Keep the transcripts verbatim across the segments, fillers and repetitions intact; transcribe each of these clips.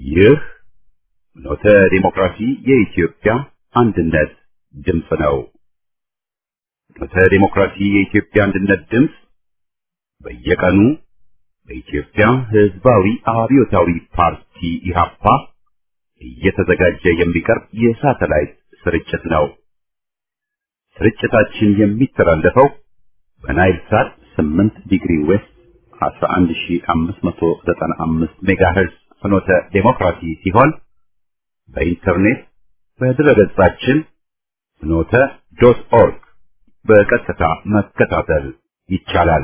ይህ ኖተ ዲሞክራሲ የኢትዮጵያ አንድነት ድምፅ ነው። ኖተ ዲሞክራሲ የኢትዮጵያ አንድነት ድምፅ በየቀኑ በኢትዮጵያ ሕዝባዊ አብዮታዊ ፓርቲ ኢህአፓ እየተዘጋጀ የሚቀርብ የሳተላይት ስርጭት ነው። ስርጭታችን የሚተላለፈው በናይል ሳት ስምንት ዲግሪ ዌስት አስራ አንድ ሺህ አምስት መቶ ዘጠና አምስት ሜጋሄርዝ ፍኖተ ዲሞክራሲ ሲሆን በኢንተርኔት በድረገጻችን ፍኖተ ዶት ኦርግ በቀጥታ መከታተል ይቻላል።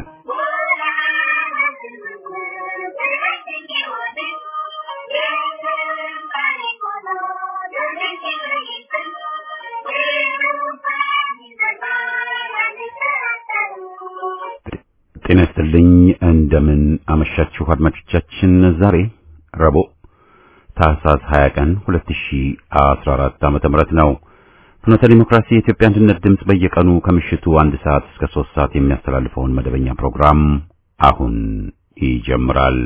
ጤና ይስጥልኝ። እንደምን አመሻችሁ አድማጮቻችን። ዛሬ ረቡዕ ታህሳስ ሃያ ቀን ሁለት ሺህ አስራ አራት ዓመተ ምህረት ነው። ፍኖተ ዲሞክራሲ የኢትዮጵያ አንድነት ድምፅ በየቀኑ ከምሽቱ አንድ ሰዓት እስከ ሶስት ሰዓት የሚያስተላልፈውን መደበኛ ፕሮግራም አሁን ይጀምራል።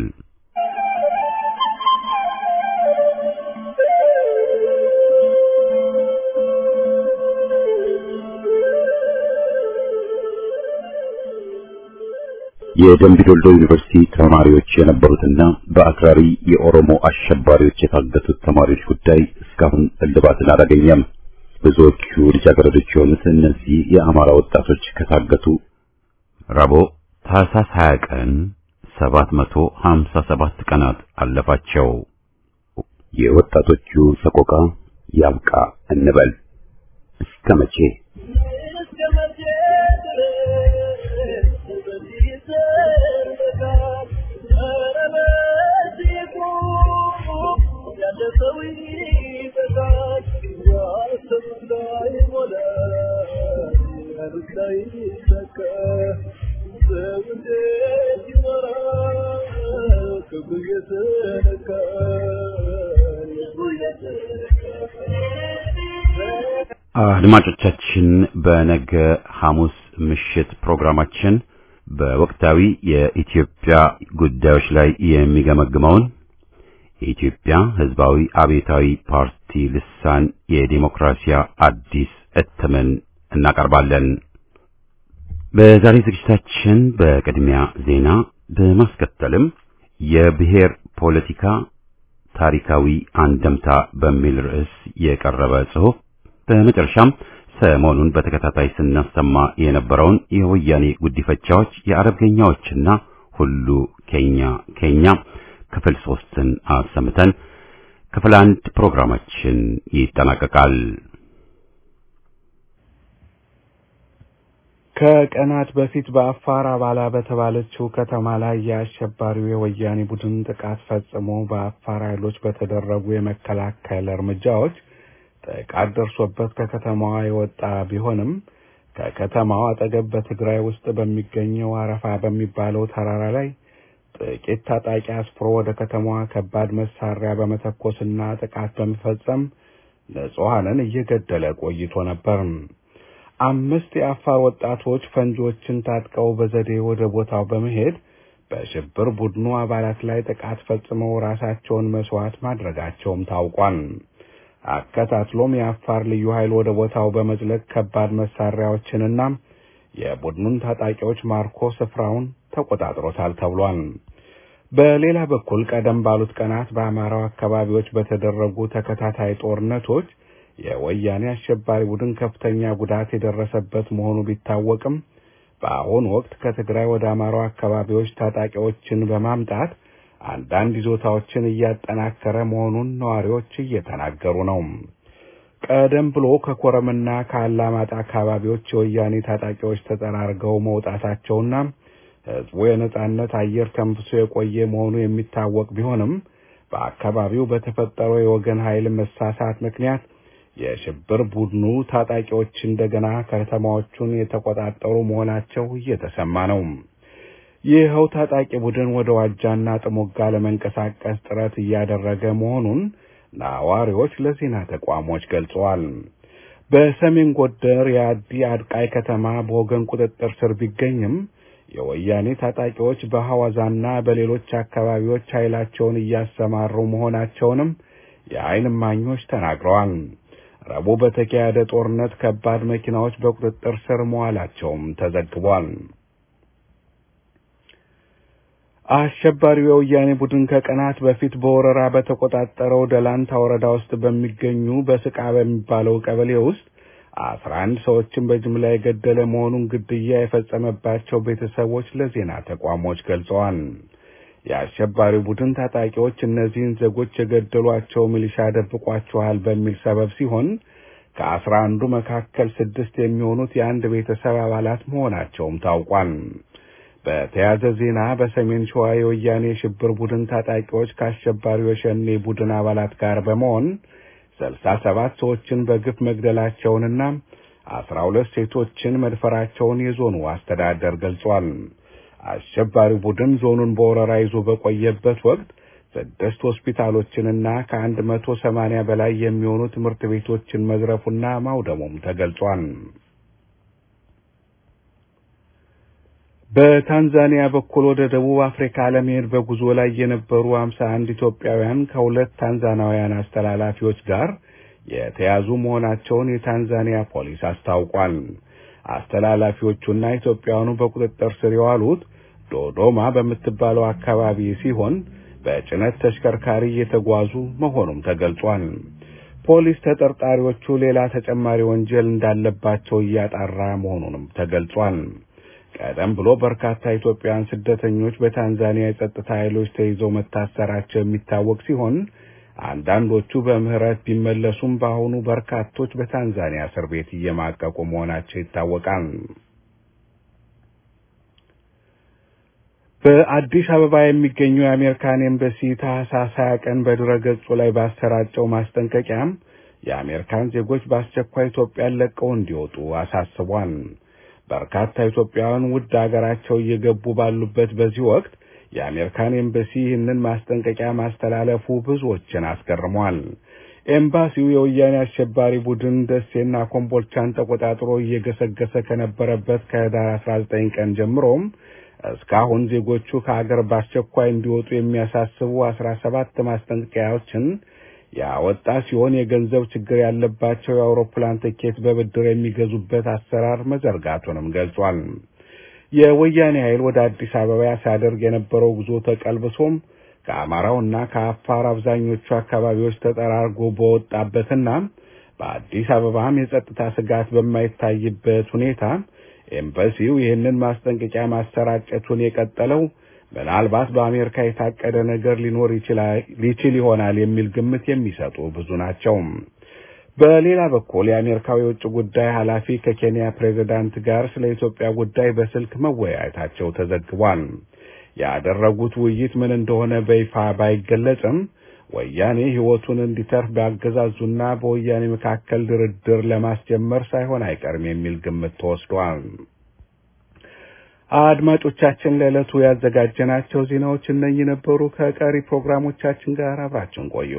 የደምቢ ዶልዶ ዩኒቨርሲቲ ተማሪዎች የነበሩትና በአክራሪ የኦሮሞ አሸባሪዎች የታገቱት ተማሪዎች ጉዳይ እስካሁን እልባትን አላገኘም። ብዙዎቹ ልጃገረዶች የሆኑት እነዚህ የአማራ ወጣቶች ከታገቱ ረቡዕ ታህሳስ ሃያ ቀን ሰባት መቶ ሀምሳ ሰባት ቀናት አለፋቸው። የወጣቶቹ ሰቆቃ ያብቃ እንበል። እስከ መቼ? አድማጮቻችን በነገ ሐሙስ ምሽት ፕሮግራማችን በወቅታዊ የኢትዮጵያ ጉዳዮች ላይ የሚገመግመውን የኢትዮጵያ ሕዝባዊ አብዮታዊ ፓርቲ ልሳን የዲሞክራሲያ አዲስ እትምን እናቀርባለን። በዛሬ ዝግጅታችን በቅድሚያ ዜና በማስከተልም የብሔር ፖለቲካ ታሪካዊ አንደምታ በሚል ርዕስ የቀረበ ጽሑፍ፣ በመጨረሻም ሰሞኑን በተከታታይ ስናሰማ የነበረውን የወያኔ ጉዲፈቻዎች የአረብኛዎችና ሁሉ ኬኛ ኬኛ ክፍል ሶስትን አሰምተን ክፍል አንድ ፕሮግራማችን ይጠናቀቃል። ከቀናት በፊት በአፋር አባላ በተባለችው ከተማ ላይ የአሸባሪው የወያኔ ቡድን ጥቃት ፈጽሞ በአፋር ኃይሎች በተደረጉ የመከላከል እርምጃዎች ጥቃት ደርሶበት ከከተማዋ የወጣ ቢሆንም ከከተማዋ አጠገብ በትግራይ ውስጥ በሚገኘው አረፋ በሚባለው ተራራ ላይ ጥቂት ታጣቂ አስፍሮ ወደ ከተማዋ ከባድ መሳሪያ በመተኮስና ጥቃት በመፈጸም ንጹሃንን እየገደለ ቆይቶ ነበር። አምስት የአፋር ወጣቶች ፈንጂዎችን ታጥቀው በዘዴ ወደ ቦታው በመሄድ በሽብር ቡድኑ አባላት ላይ ጥቃት ፈጽመው ራሳቸውን መስዋዕት ማድረጋቸውም ታውቋል። አከታትሎም የአፋር ልዩ ኃይል ወደ ቦታው በመዝለቅ ከባድ መሳሪያዎችንና የቡድኑን ታጣቂዎች ማርኮ ስፍራውን ተቆጣጥሮታል ተብሏል። በሌላ በኩል ቀደም ባሉት ቀናት በአማራው አካባቢዎች በተደረጉ ተከታታይ ጦርነቶች የወያኔ አሸባሪ ቡድን ከፍተኛ ጉዳት የደረሰበት መሆኑ ቢታወቅም በአሁኑ ወቅት ከትግራይ ወደ አማራው አካባቢዎች ታጣቂዎችን በማምጣት አንዳንድ ይዞታዎችን እያጠናከረ መሆኑን ነዋሪዎች እየተናገሩ ነው። ቀደም ብሎ ከኮረምና ከአላማጣ አካባቢዎች የወያኔ ታጣቂዎች ተጠራርገው መውጣታቸውና ህዝቡ የነጻነት አየር ተንፍሶ የቆየ መሆኑ የሚታወቅ ቢሆንም በአካባቢው በተፈጠረው የወገን ኃይል መሳሳት ምክንያት የሽብር ቡድኑ ታጣቂዎች እንደገና ከተማዎቹን የተቆጣጠሩ መሆናቸው እየተሰማ ነው። ይህው ታጣቂ ቡድን ወደ ዋጃና ጥሞጋ ለመንቀሳቀስ ጥረት እያደረገ መሆኑን ነዋሪዎች ለዜና ተቋሞች ገልጸዋል። በሰሜን ጎንደር የአዲ አድቃይ ከተማ በወገን ቁጥጥር ስር ቢገኝም የወያኔ ታጣቂዎች በሐዋዛና በሌሎች አካባቢዎች ኃይላቸውን እያሰማሩ መሆናቸውንም የዓይን እማኞች ተናግረዋል። ረቡዕ በተካሄደ ጦርነት ከባድ መኪናዎች በቁጥጥር ስር መዋላቸውም ተዘግቧል። አሸባሪው የወያኔ ቡድን ከቀናት በፊት በወረራ በተቆጣጠረው ደላንታ ወረዳ ውስጥ በሚገኙ በስቃ በሚባለው ቀበሌ ውስጥ አስራ አንድ ሰዎችን በጅምላ የገደለ መሆኑን ግድያ የፈጸመባቸው ቤተሰቦች ለዜና ተቋሞች ገልጸዋል። የአሸባሪው ቡድን ታጣቂዎች እነዚህን ዜጎች የገደሏቸው ሚሊሻ ደብቋቸዋል በሚል ሰበብ ሲሆን ከአስራ አንዱ መካከል ስድስት የሚሆኑት የአንድ ቤተሰብ አባላት መሆናቸውም ታውቋል። በተያያዘ ዜና በሰሜን ሸዋ የወያኔ ሽብር ቡድን ታጣቂዎች ከአሸባሪው የሸኔ ቡድን አባላት ጋር በመሆን ስልሳ ሰባት ሰዎችን በግፍ መግደላቸውንና አስራ ሁለት ሴቶችን መድፈራቸውን የዞኑ አስተዳደር ገልጿል። አሸባሪው ቡድን ዞኑን በወረራ ይዞ በቆየበት ወቅት ስድስት ሆስፒታሎችንና ከአንድ መቶ ሰማንያ በላይ የሚሆኑ ትምህርት ቤቶችን መዝረፉና ማውደሙም ተገልጿል። በታንዛኒያ በኩል ወደ ደቡብ አፍሪካ ለመሄድ በጉዞ ላይ የነበሩ ሃምሳ አንድ ኢትዮጵያውያን ከሁለት ታንዛኒያውያን አስተላላፊዎች ጋር የተያዙ መሆናቸውን የታንዛኒያ ፖሊስ አስታውቋል። አስተላላፊዎቹና ኢትዮጵያውያኑ በቁጥጥር ስር የዋሉት ዶዶማ በምትባለው አካባቢ ሲሆን በጭነት ተሽከርካሪ እየተጓዙ መሆኑም ተገልጿል። ፖሊስ ተጠርጣሪዎቹ ሌላ ተጨማሪ ወንጀል እንዳለባቸው እያጣራ መሆኑንም ተገልጿል። ቀደም ብሎ በርካታ ኢትዮጵያውያን ስደተኞች በታንዛኒያ የጸጥታ ኃይሎች ተይዘው መታሰራቸው የሚታወቅ ሲሆን አንዳንዶቹ በምህረት ቢመለሱም በአሁኑ በርካቶች በታንዛኒያ እስር ቤት እየማቀቁ መሆናቸው ይታወቃል። በአዲስ አበባ የሚገኘው የአሜሪካን ኤምባሲ ታህሳስ ሃያ ቀን በድረገጹ ላይ ባሰራጨው ማስጠንቀቂያም የአሜሪካን ዜጎች በአስቸኳይ ኢትዮጵያን ለቀው እንዲወጡ አሳስቧል። በርካታ ኢትዮጵያውያን ውድ ሀገራቸው እየገቡ ባሉበት በዚህ ወቅት የአሜሪካን ኤምባሲ ይህንን ማስጠንቀቂያ ማስተላለፉ ብዙዎችን አስገርሟል። ኤምባሲው የወያኔ አሸባሪ ቡድን ደሴና ኮምቦልቻን ተቆጣጥሮ እየገሰገሰ ከነበረበት ከህዳር አስራ ዘጠኝ ቀን ጀምሮም እስካሁን ዜጎቹ ከሀገር በአስቸኳይ እንዲወጡ የሚያሳስቡ አስራ ሰባት ማስጠንቀቂያዎችን ያወጣ ሲሆን የገንዘብ ችግር ያለባቸው የአውሮፕላን ትኬት በብድር የሚገዙበት አሰራር መዘርጋቱንም ገልጿል። የወያኔ ኃይል ወደ አዲስ አበባ ሲያደርግ የነበረው ጉዞ ተቀልብሶም ከአማራውና ከአፋር አብዛኞቹ አካባቢዎች ተጠራርጎ በወጣበትና በአዲስ አበባም የጸጥታ ስጋት በማይታይበት ሁኔታ ኤምባሲው ይህንን ማስጠንቀቂያ ማሰራጨቱን የቀጠለው ምናልባት በአሜሪካ የታቀደ ነገር ሊኖር ይችላል ሊችል ይሆናል የሚል ግምት የሚሰጡ ብዙ ናቸው። በሌላ በኩል የአሜሪካው የውጭ ጉዳይ ኃላፊ ከኬንያ ፕሬዝዳንት ጋር ስለ ኢትዮጵያ ጉዳይ በስልክ መወያየታቸው ተዘግቧል። ያደረጉት ውይይት ምን እንደሆነ በይፋ ባይገለጽም ወያኔ ህይወቱን እንዲተርፍ በአገዛዙና በወያኔ መካከል ድርድር ለማስጀመር ሳይሆን አይቀርም የሚል ግምት ተወስዷል። አድማጮቻችን ለዕለቱ ያዘጋጀናቸው ዜናዎች እነኚህ ነበሩ። ከቀሪ ፕሮግራሞቻችን ጋር አብራችሁን ቆዩ።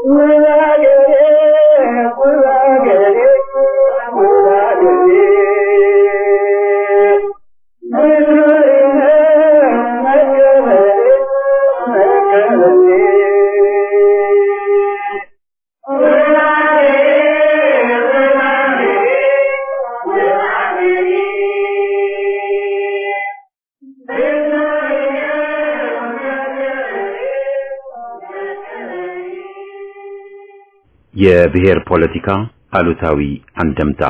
የብሔር ፖለቲካ አሉታዊ አንደምታ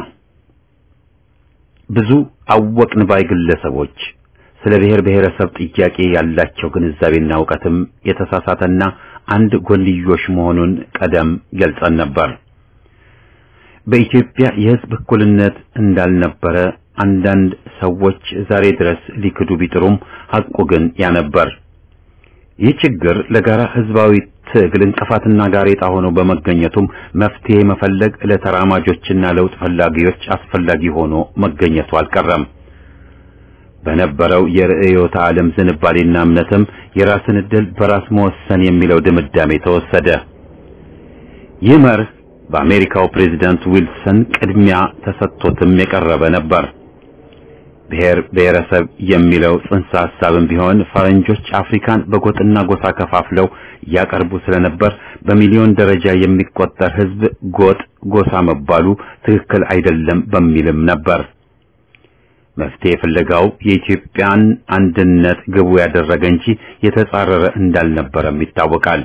ብዙ አወቅን ባይ ግለሰቦች ስለ ብሔር ብሔረሰብ ጥያቄ ያላቸው ግንዛቤና ዕውቀትም የተሳሳተና አንድ ጎንዮሽ መሆኑን ቀደም ገልጸን ነበር። በኢትዮጵያ የሕዝብ እኩልነት እንዳልነበረ አንዳንድ ሰዎች ዛሬ ድረስ ሊክዱ ቢጥሩም ሐቁ ግን ያነበር። ይህ ችግር ለጋራ ሕዝባዊ ትግል እንቅፋትና ጋሬጣ ሆኖ በመገኘቱም መፍትሄ መፈለግ ለተራማጆችና ለውጥ ፈላጊዎች አስፈላጊ ሆኖ መገኘቱ አልቀረም። በነበረው የርዕዮተ ዓለም ዝንባሌና እምነትም የራስን ዕድል በራስ መወሰን የሚለው ድምዳሜ ተወሰደ። ይህ መርህ በአሜሪካው ፕሬዝዳንት ዊልሰን ቅድሚያ ተሰጥቶትም የቀረበ ነበር። ብሔር ብሔረሰብ የሚለው ጽንሰ ሐሳብም ቢሆን ፈረንጆች አፍሪካን በጎጥና ጎሳ ከፋፍለው ያቀርቡ ስለነበር በሚሊዮን ደረጃ የሚቆጠር ሕዝብ ጎጥ ጎሳ መባሉ ትክክል አይደለም በሚልም ነበር። መፍትሄ ፍለጋው የኢትዮጵያን አንድነት ግቡ ያደረገ እንጂ የተጻረረ እንዳልነበረም ይታወቃል።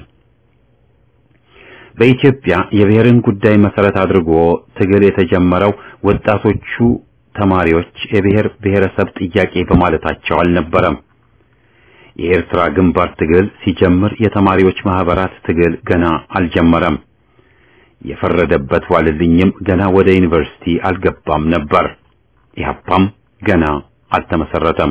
በኢትዮጵያ የብሔርን ጉዳይ መሰረት አድርጎ ትግል የተጀመረው ወጣቶቹ ተማሪዎች የብሔር ብሔረሰብ ጥያቄ በማለታቸው አልነበረም። የኤርትራ ግንባር ትግል ሲጀምር የተማሪዎች ማህበራት ትግል ገና አልጀመረም። የፈረደበት ዋልልኝም ገና ወደ ዩኒቨርሲቲ አልገባም ነበር። ኢህአፓም ገና አልተመሰረተም።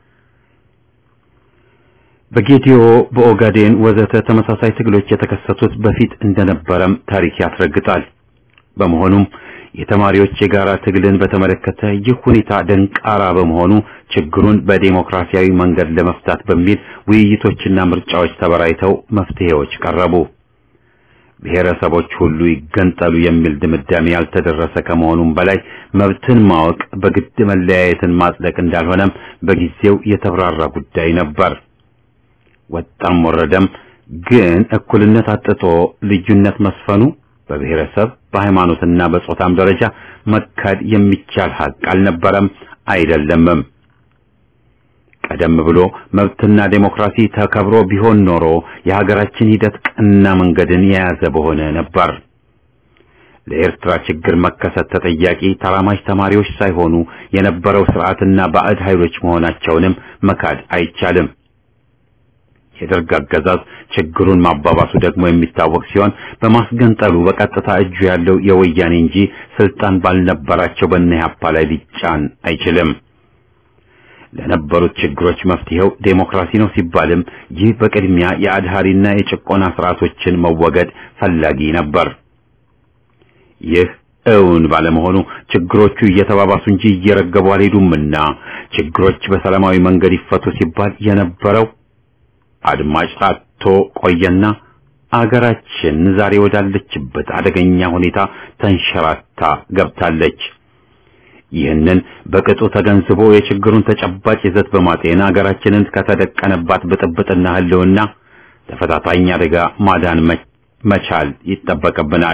በጌዲዮ በኦጋዴን ወዘተ ተመሳሳይ ትግሎች የተከሰቱት በፊት እንደነበረም ታሪክ ያስረግጣል። በመሆኑም የተማሪዎች የጋራ ትግልን በተመለከተ ይህ ሁኔታ ደንቃራ በመሆኑ ችግሩን በዲሞክራሲያዊ መንገድ ለመፍታት በሚል ውይይቶችና ምርጫዎች ተበራይተው መፍትሄዎች ቀረቡ። ብሔረሰቦች ሁሉ ይገንጠሉ የሚል ድምዳሜ ያልተደረሰ ከመሆኑም በላይ መብትን ማወቅ በግድ መለያየትን ማጽደቅ እንዳልሆነም በጊዜው የተብራራ ጉዳይ ነበር። ወጣም ወረደም ግን እኩልነት አጥቶ ልዩነት መስፈኑ በብሔረሰብ በሃይማኖትና በጾታም ደረጃ መካድ የሚቻል ሀቅ አልነበረም አይደለምም። ቀደም ብሎ መብትና ዴሞክራሲ ተከብሮ ቢሆን ኖሮ የሀገራችን ሂደት ቀና መንገድን የያዘ በሆነ ነበር። ለኤርትራ ችግር መከሰት ተጠያቂ ተራማጅ ተማሪዎች ሳይሆኑ የነበረው ስርዓትና ባዕድ ኃይሎች መሆናቸውንም መካድ አይቻልም። የደርግ አገዛዝ ችግሩን ማባባሱ ደግሞ የሚታወቅ ሲሆን በማስገንጠሉ በቀጥታ እጁ ያለው የወያኔ እንጂ ስልጣን ባልነበራቸው በኢህአፓ ላይ ሊጫን አይችልም። ለነበሩት ችግሮች መፍትሄው ዴሞክራሲ ነው ሲባልም ይህ በቅድሚያ የአድሃሪና የጭቆና ስርዓቶችን መወገድ ፈላጊ ነበር። ይህ እውን ባለመሆኑ ችግሮቹ እየተባባሱ እንጂ እየረገቡ አልሄዱምና ችግሮች በሰላማዊ መንገድ ይፈቱ ሲባል የነበረው አድማጭ አጥቶ ቆየና አገራችን ዛሬ ወዳለችበት አደገኛ ሁኔታ ተንሸራታ ገብታለች። ይህንን በቅጡ ተገንዝቦ የችግሩን ተጨባጭ ይዘት በማጤን አገራችንን ከተደቀነባት ብጥብጥና ህልውና ተፈታታኝ አደጋ ማዳን መቻል ይጠበቅብናል።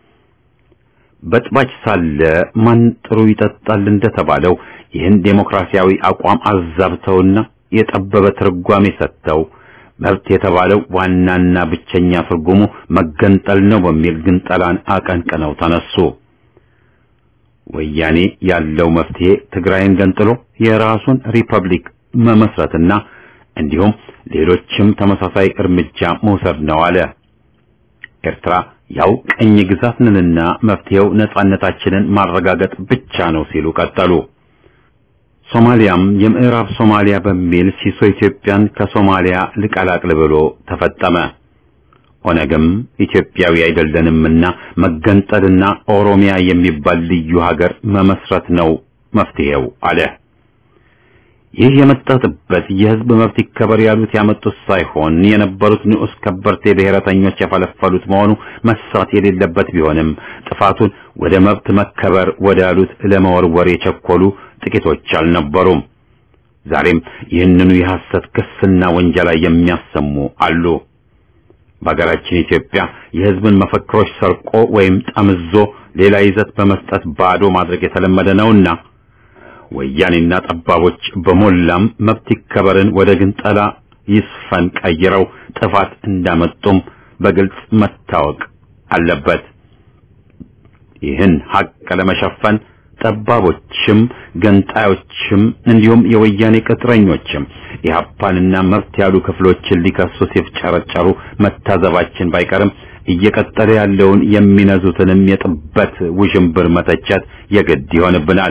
በጥባጭ ሳለ ማን ጥሩ ይጠጣል እንደተባለው ይህን ዴሞክራሲያዊ አቋም አዛብተውና የጠበበ ትርጓሜ ሰጥተው መብት የተባለው ዋናና ብቸኛ ትርጉሙ መገንጠል ነው በሚል ግንጠላን አቀንቅነው ተነሱ። ወያኔ ያለው መፍትሄ ትግራይን ገንጥሎ የራሱን ሪፐብሊክ መመስረትና እንዲሁም ሌሎችም ተመሳሳይ እርምጃ መውሰድ ነው አለ። ኤርትራ ያው ቀኝ ግዛት ነንና መፍትሄው ነጻነታችንን ማረጋገጥ ብቻ ነው ሲሉ ቀጠሉ። ሶማሊያም የምዕራብ ሶማሊያ በሚል ሲሶ ኢትዮጵያን ከሶማሊያ ልቀላቅል ብሎ ተፈጠመ። ኦነግም ኢትዮጵያዊ አይደለንምና መገንጠልና ኦሮሚያ የሚባል ልዩ ሀገር መመስረት ነው መፍትሄው አለ። ይህ የመጣበት የህዝብ መብት ይከበር ያሉት ያመጡት ሳይሆን የነበሩት ንዑስ ከበርቴ ብሔረተኞች የፈለፈሉት መሆኑ መሳት የሌለበት ቢሆንም ጥፋቱን ወደ መብት መከበር ወደ ያሉት ለመወርወር የቸኮሉ ጥቂቶች አልነበሩም። ዛሬም ይህንኑ የሐሰት ክስና ወንጀላ የሚያሰሙ አሉ። በሀገራችን ኢትዮጵያ የህዝብን መፈክሮች ሰርቆ ወይም ጠምዞ ሌላ ይዘት በመስጠት ባዶ ማድረግ የተለመደ ነውና ወያኔና ጠባቦች በሞላም መብት ይከበርን ወደ ግንጠላ ይስፈን ቀይረው ጥፋት እንዳመጡም በግልጽ መታወቅ አለበት። ይህን ሐቅ ለመሸፈን ጠባቦችም ገንጣዮችም እንዲሁም የወያኔ ቅጥረኞችም የሀፓንና መብት ያሉ ክፍሎችን ሊከሱ ሲፍጨረጨሩ መታዘባችን ባይቀርም እየቀጠለ ያለውን የሚነዙትንም የጥበት ውዥንብር መተቸት የግድ ይሆንብናል።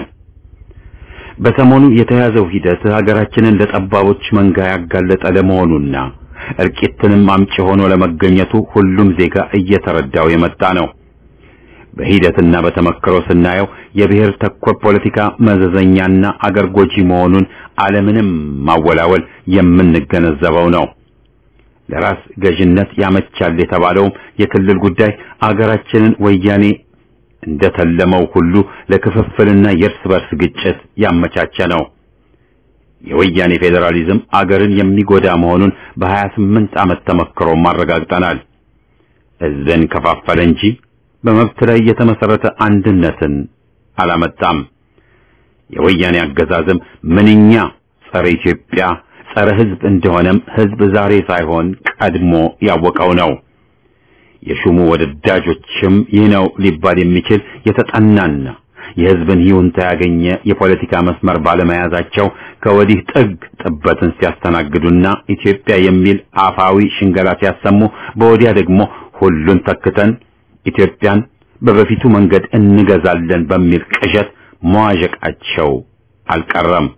በሰሞኑ የተያዘው ሂደት ሀገራችንን ለጠባቦች መንጋ ያጋለጠ ለመሆኑና እርቂትንም አምጪ ሆኖ ለመገኘቱ ሁሉም ዜጋ እየተረዳው የመጣ ነው። በሂደትና በተመክሮ ስናየው የብሔር ተኮር ፖለቲካ መዘዘኛና አገር ጎጂ መሆኑን ዓለምንም ማወላወል የምንገነዘበው ነው። ለራስ ገዥነት ያመቻል የተባለው የክልል ጉዳይ አገራችንን ወያኔ እንደተለመው ሁሉ ለክፍፍልና የእርስ በርስ ግጭት ያመቻቸ ነው። የወያኔ ፌዴራሊዝም አገርን የሚጎዳ መሆኑን በሀያ ስምንት ዓመት ተመክሮ ማረጋግጠናል። ህዝብን ከፋፈለ እንጂ በመብት ላይ የተመሰረተ አንድነትን አላመጣም። የወያኔ አገዛዝም ምንኛ ጸረ ኢትዮጵያ ጸረ ህዝብ እንደሆነም ህዝብ ዛሬ ሳይሆን ቀድሞ ያወቀው ነው። የሹሙ ወደዳጆችም ይህ ነው ሊባል የሚችል የተጠናና የህዝብን ይሁንታ ያገኘ የፖለቲካ መስመር ባለመያዛቸው ከወዲህ ጥግ ጥበትን ሲያስተናግዱና ኢትዮጵያ የሚል አፋዊ ሽንገላ ሲያሰሙ፣ በወዲያ ደግሞ ሁሉን ተክተን ኢትዮጵያን በበፊቱ መንገድ እንገዛለን በሚል ቅዠት መዋዠቃቸው አልቀረም።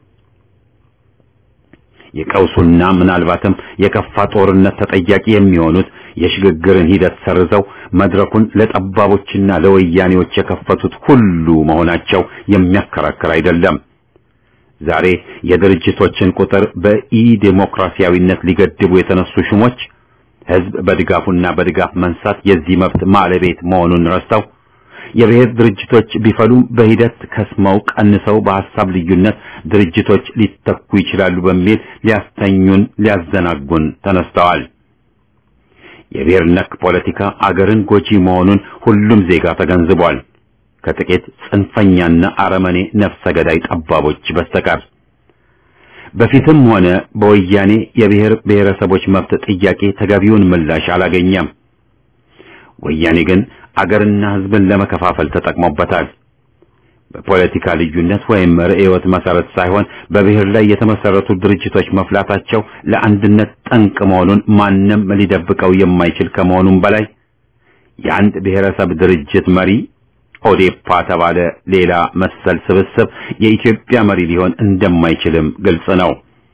የቀውሱና ምናልባትም የከፋ ጦርነት ተጠያቂ የሚሆኑት የሽግግርን ሂደት ሰርዘው መድረኩን ለጠባቦችና ለወያኔዎች የከፈቱት ሁሉ መሆናቸው የሚያከራክር አይደለም። ዛሬ የድርጅቶችን ቁጥር በኢ ዴሞክራሲያዊነት ሊገድቡ የተነሱ ሹሞች ህዝብ በድጋፉና በድጋፍ መንሳት የዚህ መብት ማለቤት መሆኑን ረስተው የብሔር ድርጅቶች ቢፈሉም በሂደት ከስመው ቀንሰው በሐሳብ ልዩነት ድርጅቶች ሊተኩ ይችላሉ በሚል ሊያስተኙን ሊያዘናጉን ተነስተዋል። የብሔር ነክ ፖለቲካ አገርን ጎጂ መሆኑን ሁሉም ዜጋ ተገንዝቧል፣ ከጥቂት ጽንፈኛና አረመኔ ነፍሰ ገዳይ ጠባቦች በስተቀር። በፊትም ሆነ በወያኔ የብሔር ብሔረሰቦች መብት ጥያቄ ተገቢውን ምላሽ አላገኘም። ወያኔ ግን አገርና ህዝብን ለመከፋፈል ተጠቅሞበታል። በፖለቲካ ልዩነት ወይም ርዕዮት መሰረት ሳይሆን በብሔር ላይ የተመሰረቱ ድርጅቶች መፍላታቸው ለአንድነት ጠንቅ መሆኑን ማንም ሊደብቀው የማይችል ከመሆኑም በላይ የአንድ ብሔረሰብ ድርጅት መሪ ኦዴፓ ተባለ ሌላ መሰል ስብስብ የኢትዮጵያ መሪ ሊሆን እንደማይችልም ግልጽ ነው፣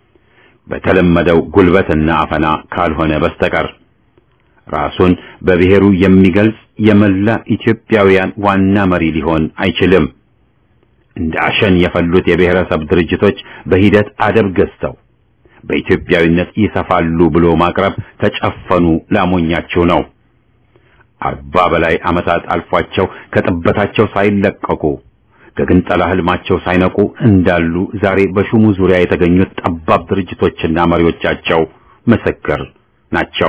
በተለመደው ጉልበትና አፈና ካልሆነ በስተቀር። ራሱን በብሔሩ የሚገልጽ የመላ ኢትዮጵያውያን ዋና መሪ ሊሆን አይችልም። እንደ አሸን የፈሉት የብሔረሰብ ድርጅቶች በሂደት አደብ ገዝተው በኢትዮጵያዊነት ይሰፋሉ ብሎ ማቅረብ ተጨፈኑ ላሞኛቸው ነው። አርባ በላይ ዓመታት አልፏቸው ከጥበታቸው ሳይለቀቁ ከግንጠላ ህልማቸው ሳይነቁ እንዳሉ ዛሬ በሹሙ ዙሪያ የተገኙት ጠባብ ድርጅቶችና መሪዎቻቸው ምስክር ናቸው።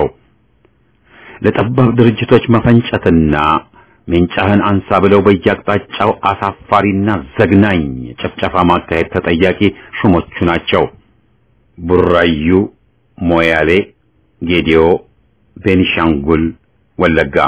ለጠባብ ድርጅቶች መፈንጨትና ሜንጫህን አንሳ ብለው በየአቅጣጫው አሳፋሪና ዘግናኝ ጭፍጨፋ ማካሄድ ተጠያቂ ሹሞቹ ናቸው። ቡራዩ፣ ሞያሌ፣ ጌዲዮ፣ ቤኒሻንጉል፣ ወለጋ።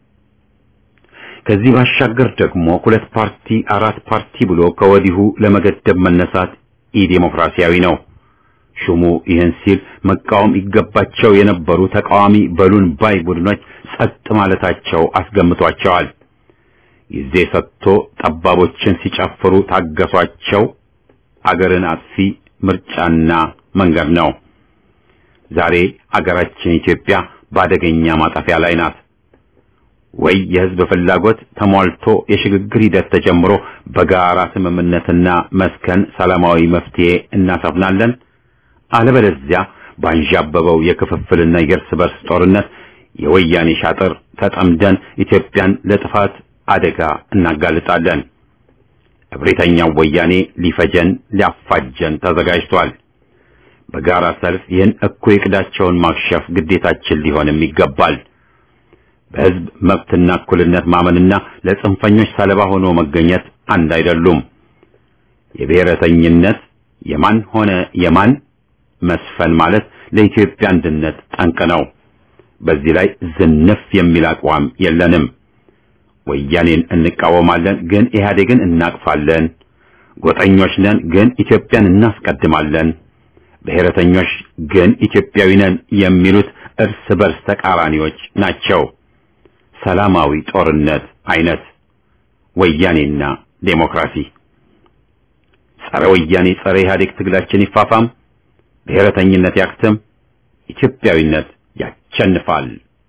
ከዚህ ባሻገር ደግሞ ሁለት ፓርቲ አራት ፓርቲ ብሎ ከወዲሁ ለመገደብ መነሳት ኢ-ዴሞክራሲያዊ ነው። ሹሙ ይህን ሲል መቃወም ይገባቸው የነበሩ ተቃዋሚ በሉን ባይ ቡድኖች ጸጥ ማለታቸው አስገምቷቸዋል። ጊዜ ሰጥቶ ጠባቦችን ሲጨፍሩ ታገሷቸው። አገርን አጥፊ ምርጫና መንገድ ነው። ዛሬ አገራችን ኢትዮጵያ ባደገኛ ማጣፊያ ላይ ናት። ወይ የህዝብ ፍላጎት ተሟልቶ የሽግግር ሂደት ተጀምሮ በጋራ ስምምነትና መስከን ሰላማዊ መፍትሄ እናሰፍናለን፣ አለበለዚያ ባንዣበበው የክፍፍልና የእርስ በርስ ጦርነት የወያኔ ሻጥር ተጠምደን ኢትዮጵያን ለጥፋት አደጋ እናጋልጣለን። እብሪተኛው ወያኔ ሊፈጀን ሊያፋጀን ተዘጋጅቷል። በጋራ ሰልፍ ይህን እኩይ ዕቅዳቸውን ማክሸፍ ግዴታችን ሊሆንም ይገባል። በሕዝብ መብትና እኩልነት ማመንና ለጽንፈኞች ሰለባ ሆኖ መገኘት አንድ አይደሉም። የብሔረተኝነት የማን ሆነ የማን መስፈን ማለት ለኢትዮጵያ አንድነት ጠንቅ ነው። በዚህ ላይ ዝንፍ የሚል አቋም የለንም። ወያኔን እንቃወማለን፣ ግን ኢህአዴግን እናቅፋለን። ጎጠኞች ነን፣ ግን ኢትዮጵያን እናስቀድማለን። ብሔረተኞች ግን ኢትዮጵያዊ ነን የሚሉት እርስ በርስ ተቃራኒዎች ናቸው። ሰላማዊ ጦርነት አይነት ወያኔና ዴሞክራሲ። ጸረ ወያኔ ጸረ ኢህአዴግ ትግላችን ይፋፋም፣ ብሔረተኝነት ያክትም፣ ኢትዮጵያዊነት ያሸንፋል።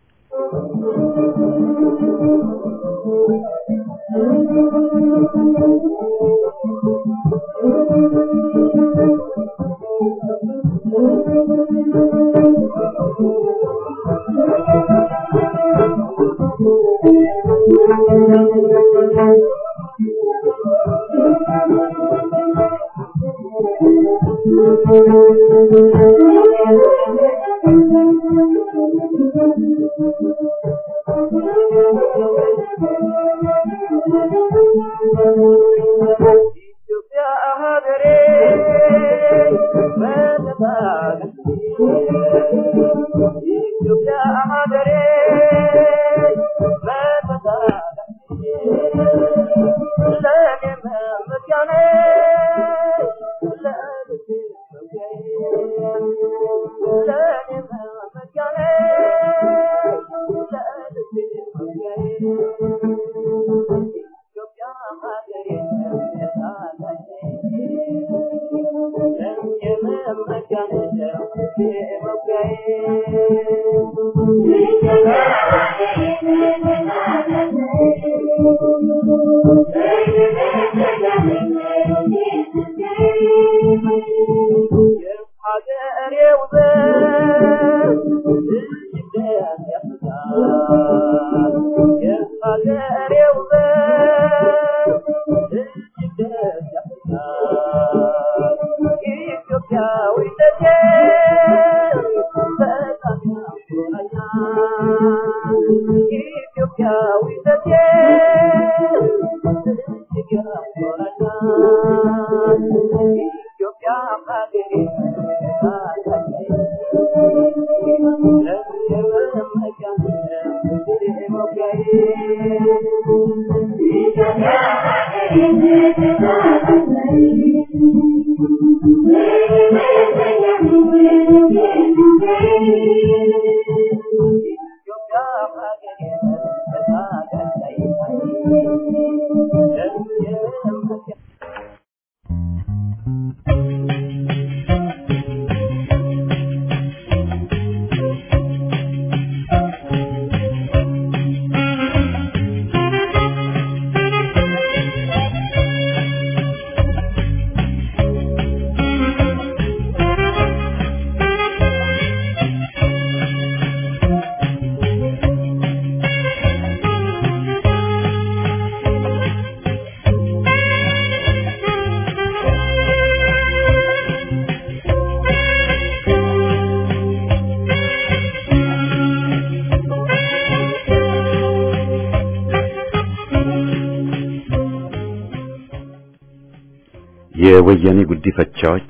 የወያኔ ጉዲፈቻዎች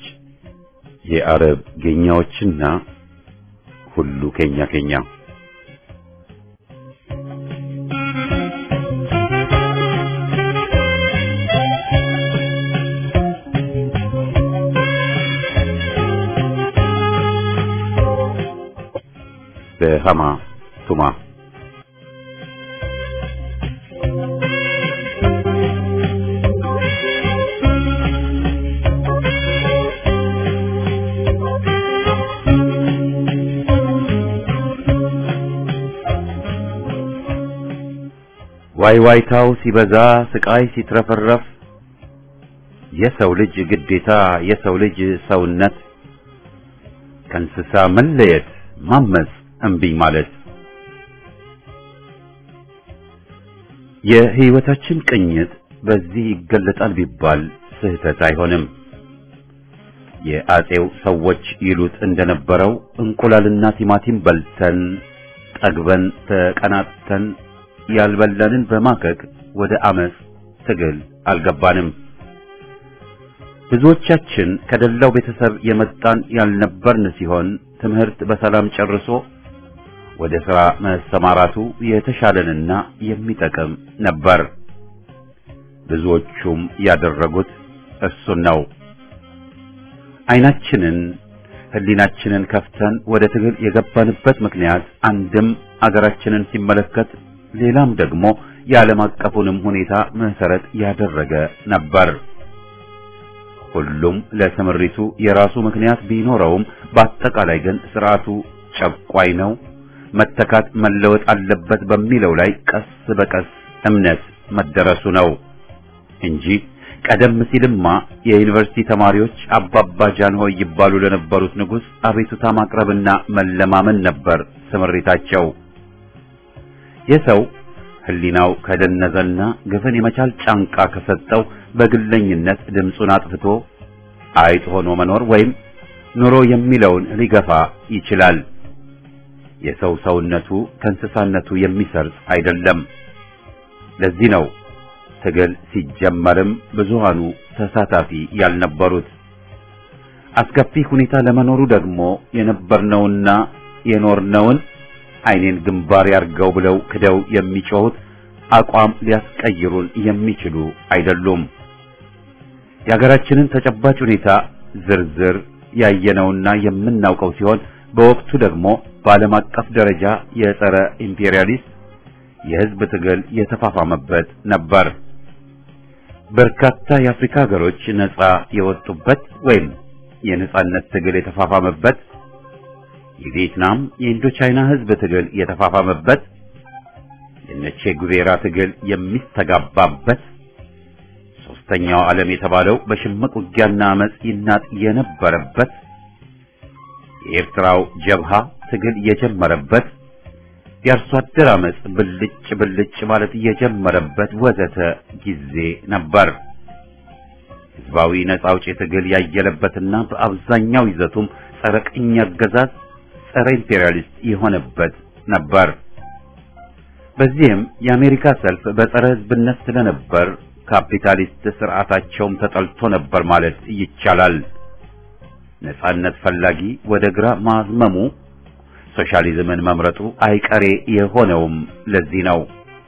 የአረብ ጌኛዎችና ሁሉ ከኛ ከኛ በሃማ ቱማ ዋይ ዋይታው ሲበዛ ስቃይ ሲትረፈረፍ የሰው ልጅ ግዴታ የሰው ልጅ ሰውነት ከእንስሳ መለየት፣ ማመጽ፣ እምቢኝ ማለት። የህይወታችን ቅኝት በዚህ ይገለጣል ቢባል ስህተት አይሆንም። የአጼው ሰዎች ይሉት እንደነበረው እንቁላልና ቲማቲም በልተን ጠግበን ተቀናጥተን ያልበላንን በማከክ ወደ አመጽ ትግል አልገባንም። ብዙዎቻችን ከደላው ቤተሰብ የመጣን ያልነበርን ሲሆን ትምህርት በሰላም ጨርሶ ወደ ሥራ መሰማራቱ የተሻለንና የሚጠቅም ነበር። ብዙዎቹም ያደረጉት እሱን ነው። አይናችንን ህሊናችንን ከፍተን ወደ ትግል የገባንበት ምክንያት አንድም አገራችንን ሲመለከት ሌላም ደግሞ የዓለም አቀፉንም ሁኔታ መሰረት ያደረገ ነበር። ሁሉም ለስምሪቱ የራሱ ምክንያት ቢኖረውም በአጠቃላይ ግን ስርዓቱ ጨቋይ ነው፣ መተካት መለወጥ አለበት በሚለው ላይ ቀስ በቀስ እምነት መደረሱ ነው እንጂ ቀደም ሲልማ የዩኒቨርሲቲ ተማሪዎች አባባ ጃንሆይ ይባሉ ለነበሩት ንጉሥ አቤቱታ ማቅረብና መለማመን ነበር ስምሪታቸው። የሰው ህሊናው ከደነዘና ግፍን የመቻል ጫንቃ ከሰጠው በግለኝነት ድምፁን አጥፍቶ አይጥ ሆኖ መኖር ወይም ኑሮ የሚለውን ሊገፋ ይችላል። የሰው ሰውነቱ ከእንስሳነቱ የሚሰርጽ አይደለም። ለዚህ ነው ትግል ሲጀመርም ብዙሃኑ ተሳታፊ ያልነበሩት። አስከፊ ሁኔታ ለመኖሩ ደግሞ የነበርነውና የኖርነውን አይኔን ግንባር ያርገው ብለው ክደው የሚጮሁት አቋም ሊያስቀይሩን የሚችሉ አይደሉም። የሀገራችንን ተጨባጭ ሁኔታ ዝርዝር ያየነውና የምናውቀው ሲሆን በወቅቱ ደግሞ በዓለም አቀፍ ደረጃ የጸረ ኢምፔሪያሊስት የህዝብ ትግል የተፋፋመበት ነበር። በርካታ የአፍሪካ ሀገሮች ነጻ የወጡበት ወይም የነጻነት ትግል የተፋፋመበት፣ የቪየትናም የኢንዶቻይና ህዝብ ትግል የተፋፋመበት፣ የነቼ ጉቬራ ትግል የሚስተጋባበት፣ ሶስተኛው ዓለም የተባለው በሽምቅ ውጊያና አመጽ ይናጥ የነበረበት፣ የኤርትራው ጀብሃ ትግል የጀመረበት፣ የአርሶ አደር አመጽ ብልጭ ብልጭ ማለት የጀመረበት ወዘተ ጊዜ ነበር። ህዝባዊ ነጻ አውጪ ትግል ያየለበትና በአብዛኛው ይዘቱም ጸረ ቅኝ አገዛዝ፣ ጸረ ኢምፔሪያሊስት የሆነበት ነበር። በዚህም የአሜሪካ ሰልፍ በጸረ ህዝብነት ስለነበር ካፒታሊስት ስርዓታቸውም ተጠልቶ ነበር ማለት ይቻላል። ነጻነት ፈላጊ ወደ ግራ ማዝመሙ፣ ሶሻሊዝምን መምረጡ አይቀሬ የሆነውም ለዚህ ነው።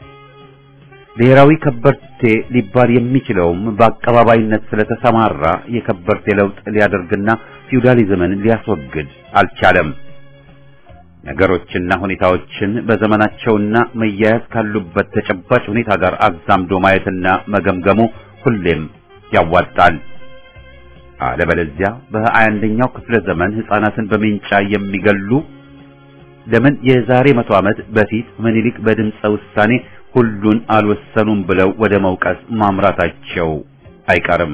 ብሔራዊ ከበርቴ ሊባል የሚችለውም በአቀባባይነት ስለተሰማራ የከበርቴ ለውጥ ሊያደርግና ፊውዳሊዝምን ሊያስወግድ አልቻለም። ነገሮችና ሁኔታዎችን በዘመናቸውና መያያዝ ካሉበት ተጨባጭ ሁኔታ ጋር አዛምዶ ማየትና መገምገሙ ሁሌም ያዋጣል። አለበለዚያ በሃያ አንደኛው ክፍለ ዘመን ህፃናትን በሜንጫ የሚገሉ ለምን የዛሬ መቶ ዓመት በፊት ምኒልክ በድምፀ ውሳኔ ሁሉን አልወሰኑም ብለው ወደ መውቀስ ማምራታቸው አይቀርም።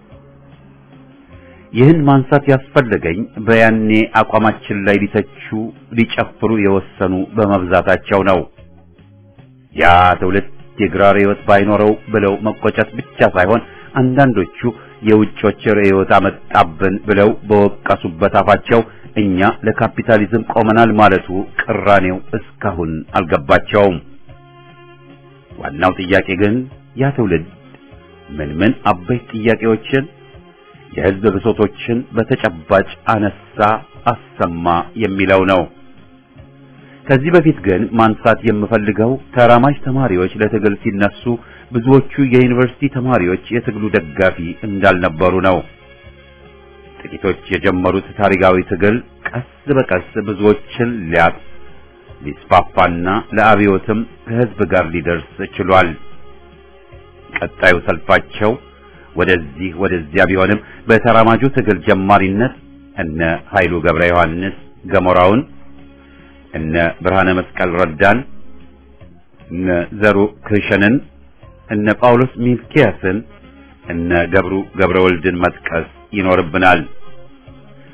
ይህን ማንሳት ያስፈልገኝ በያኔ አቋማችን ላይ ሊተቹ ሊጨፍሩ የወሰኑ በመብዛታቸው ነው። ያ ትውልድ የግራር ህይወት ባይኖረው ብለው መቆጨት ብቻ ሳይሆን አንዳንዶቹ የውጮች ርዕዮት አመጣብን ብለው በወቀሱበት አፋቸው እኛ ለካፒታሊዝም ቆመናል ማለቱ ቅራኔው እስካሁን አልገባቸውም። ዋናው ጥያቄ ግን ያ ትውልድ ምን ምን አበይት ጥያቄዎችን የህዝብ ብሶቶችን በተጨባጭ አነሳ አሰማ የሚለው ነው። ከዚህ በፊት ግን ማንሳት የምፈልገው ተራማጅ ተማሪዎች ለትግል ሲነሱ ብዙዎቹ የዩኒቨርሲቲ ተማሪዎች የትግሉ ደጋፊ እንዳልነበሩ ነው። ጥቂቶች የጀመሩት ታሪካዊ ትግል ቀስ በቀስ ብዙዎችን ሊያጥ ሊስፋፋና ለአብዮትም ከህዝብ ጋር ሊደርስ ችሏል። ቀጣዩ ሰልፋቸው ወደዚህ ወደዚያ ቢሆንም በተራማጁ ትግል ጀማሪነት እነ ኃይሉ ገብረ ዮሐንስ ገሞራውን፣ እነ ብርሃነ መስቀል ረዳን፣ እነ ዘሩ ክሸንን፣ እነ ጳውሎስ ሚልኪያስን፣ እነ ገብሩ ገብረ ወልድን መጥቀስ ይኖርብናል።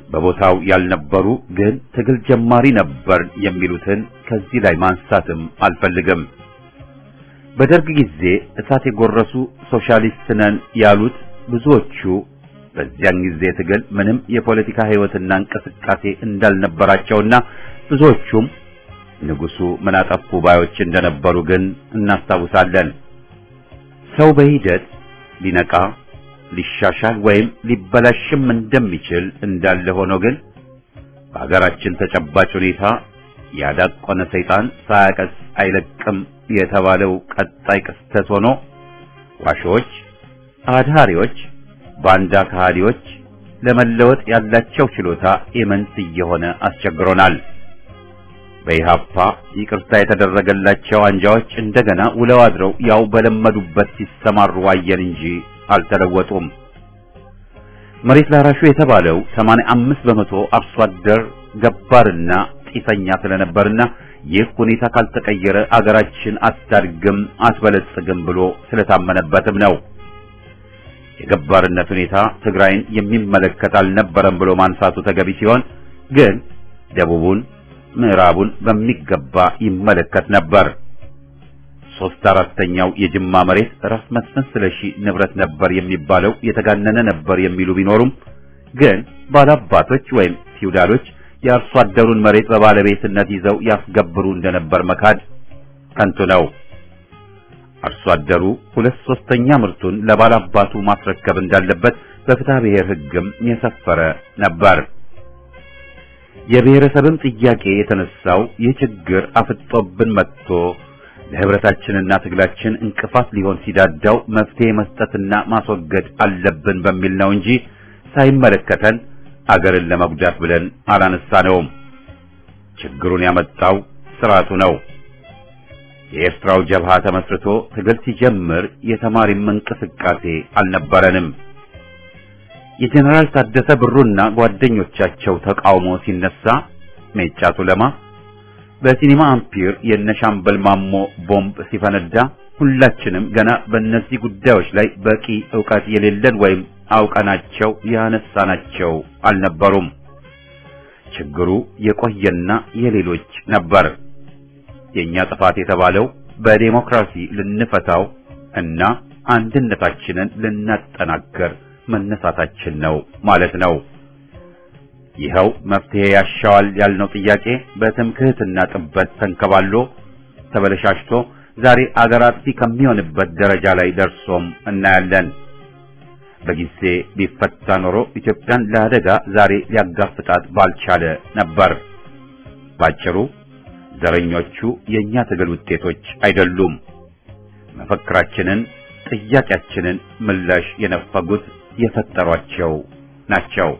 በቦታው ያልነበሩ ግን ትግል ጀማሪ ነበር የሚሉትን ከዚህ ላይ ማንሳትም አልፈልግም። በደርግ ጊዜ እሳት የጎረሱ ሶሻሊስት ነን ያሉት ብዙዎቹ በዚያን ጊዜ ትግል ምንም የፖለቲካ ህይወትና እንቅስቃሴ እንዳልነበራቸውና ብዙዎቹም ንጉሱ ምን አጠፉ ባዮች እንደነበሩ ግን እናስታውሳለን። ሰው በሂደት ሊነቃ ሊሻሻል ወይም ሊበላሽም እንደሚችል እንዳለ ሆኖ ግን በሀገራችን ተጨባጭ ሁኔታ ያዳቆነ ሰይጣን ሳያቀስ አይለቅም የተባለው ቀጣይ ክስተት ሆኖ ዋሾች፣ አድሃሪዎች፣ ባንዳ ካህዲዎች ለመለወጥ ያላቸው ችሎታ ኢመንት እየሆነ አስቸግሮናል። በኢሃፓ ይቅርታ የተደረገላቸው አንጃዎች እንደገና ውለው አድረው ያው በለመዱበት ሲሰማሩ አየን እንጂ አልተለወጡም። መሬት ላራሹ የተባለው ሰማንያ አምስት በመቶ አርሶ አደር ገባርና ጢሰኛ ስለነበርና ይህ ሁኔታ ካልተቀየረ አገራችን አታድግም አትበለጽግም ብሎ ስለታመነበትም ነው። የገባርነት ሁኔታ ትግራይን የሚመለከት አልነበረም ብሎ ማንሳቱ ተገቢ ሲሆን ግን ደቡቡን ምዕራቡን በሚገባ ይመለከት ነበር። ሶስት አራተኛው የጅማ መሬት ራስ መስፍን ስለሺ ንብረት ነበር የሚባለው የተጋነነ ነበር የሚሉ ቢኖሩም ግን ባላባቶች ወይም ፊውዳሎች የአርሶ አደሩን መሬት በባለቤትነት ይዘው ያስገብሩ እንደነበር መካድ ከንቱ ነው። አርሶ አደሩ ሁለት ሶስተኛ ምርቱን ለባላባቱ ማስረከብ እንዳለበት በፍትሐ ብሔር ሕግም የሰፈረ ነበር። የብሔረሰብም ጥያቄ የተነሳው ይህ ችግር አፍጦብን መጥቶ ለህብረታችንና ትግላችን እንቅፋት ሊሆን ሲዳዳው መፍትሄ መስጠትና ማስወገድ አለብን በሚል ነው እንጂ ሳይመለከተን አገርን ለመጉዳት ብለን አላነሳነውም። ችግሩን ያመጣው ስርዓቱ ነው። የኤርትራው ጀብሃ ተመስርቶ ትግል ሲጀምር የተማሪም እንቅስቃሴ አልነበረንም። የጀነራል ታደሰ ብሩና ጓደኞቻቸው ተቃውሞ ሲነሳ ሜጫቱ ለማ በሲኒማ አምፒር የነሻምበል ማሞ ቦምብ ሲፈነዳ ሁላችንም ገና በእነዚህ ጉዳዮች ላይ በቂ ዕውቀት የሌለን ወይም አውቀናቸው ያነሳናቸው አልነበሩም። ችግሩ የቆየና የሌሎች ነበር። የኛ ጥፋት የተባለው በዲሞክራሲ ልንፈታው እና አንድነታችንን ልናጠናክር መነሳታችን ነው ማለት ነው። ይኸው መፍትሄ ያሻዋል ያልነው ጥያቄ በትምክህትና ጥበት ተንከባሎ ተበለሻሽቶ ዛሬ አገር አጥፊ ከሚሆንበት ደረጃ ላይ ደርሶም እናያለን። በጊዜ ቢፈታ ኖሮ ኢትዮጵያን ለአደጋ ዛሬ ሊያጋፍጣት ባልቻለ ነበር። ባጭሩ ዘረኞቹ የኛ ትግል ውጤቶች አይደሉም። መፈክራችንን፣ ጥያቄያችንን ምላሽ የነፈጉት የፈጠሯቸው ናቸው።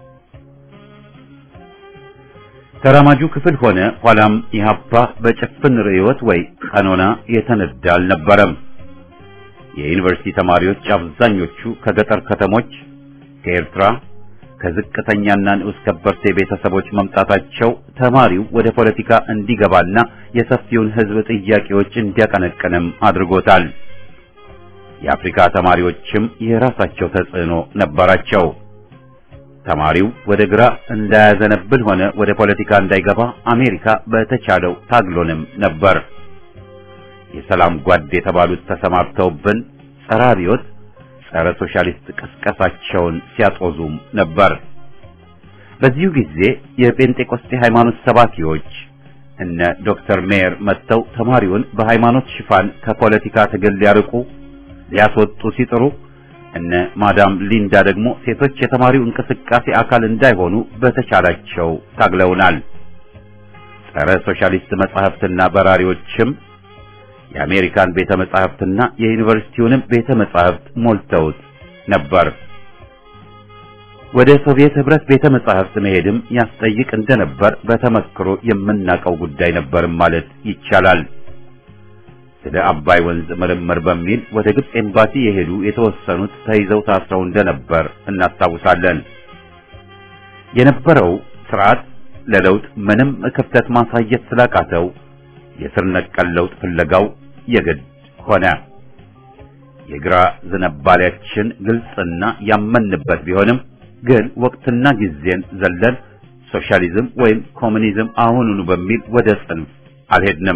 ተራማጁ ክፍል ሆነ ኋላም ኢህአፓ በጭፍን ርዕዮት ወይ ቀኖና የተነዳ አልነበረም። የዩኒቨርሲቲ ተማሪዎች አብዛኞቹ ከገጠር ከተሞች፣ ከኤርትራ፣ ከዝቅተኛና ንዑስ ከበርቴ ቤተሰቦች መምጣታቸው ተማሪው ወደ ፖለቲካ እንዲገባና የሰፊውን ሕዝብ ጥያቄዎች እንዲያቀነቅንም አድርጎታል። የአፍሪካ ተማሪዎችም የራሳቸው ተጽዕኖ ነበራቸው። ተማሪው ወደ ግራ እንዳያዘነብል ሆነ ወደ ፖለቲካ እንዳይገባ አሜሪካ በተቻለው ታግሎንም ነበር። የሰላም ጓድ የተባሉት ተሰማርተውብን ጸረ አብዮት፣ ጸረ ሶሻሊስት ቅስቀሳቸውን ሲያጦዙም ነበር። በዚሁ ጊዜ የጴንጤቆስጤ ሃይማኖት ሰባኪዎች እነ ዶክተር ሜየር መጥተው ተማሪውን በሃይማኖት ሽፋን ከፖለቲካ ትግል ሊያርቁ ሊያስወጡ ሲጥሩ እነ ማዳም ሊንዳ ደግሞ ሴቶች የተማሪው እንቅስቃሴ አካል እንዳይሆኑ በተቻላቸው ታግለውናል። ጸረ ሶሻሊስት መጻሕፍትና በራሪዎችም የአሜሪካን ቤተ መጻሕፍትና የዩኒቨርሲቲውንም ቤተ መጻሕፍት ሞልተውት ነበር። ወደ ሶቪየት ህብረት ቤተ መጻሕፍት መሄድም ያስጠይቅ እንደነበር በተመክሮ የምናውቀው ጉዳይ ነበር ማለት ይቻላል። ስለ አባይ ወንዝ ምርምር በሚል ወደ ግብጽ ኤምባሲ የሄዱ የተወሰኑት ተይዘው ታስረው እንደነበር እናስታውሳለን። የነበረው ስርዓት ለለውጥ ምንም ክፍተት ማሳየት ስላቃተው የስር ነቀል ለውጥ ፍለጋው የግድ ሆነ። የግራ ዝንባሌያችን ግልጽና ያመንበት ቢሆንም ግን ወቅትና ጊዜን ዘለን ሶሻሊዝም ወይም ኮሙኒዝም አሁኑኑ በሚል ወደ ጽንፍ አልሄድንም።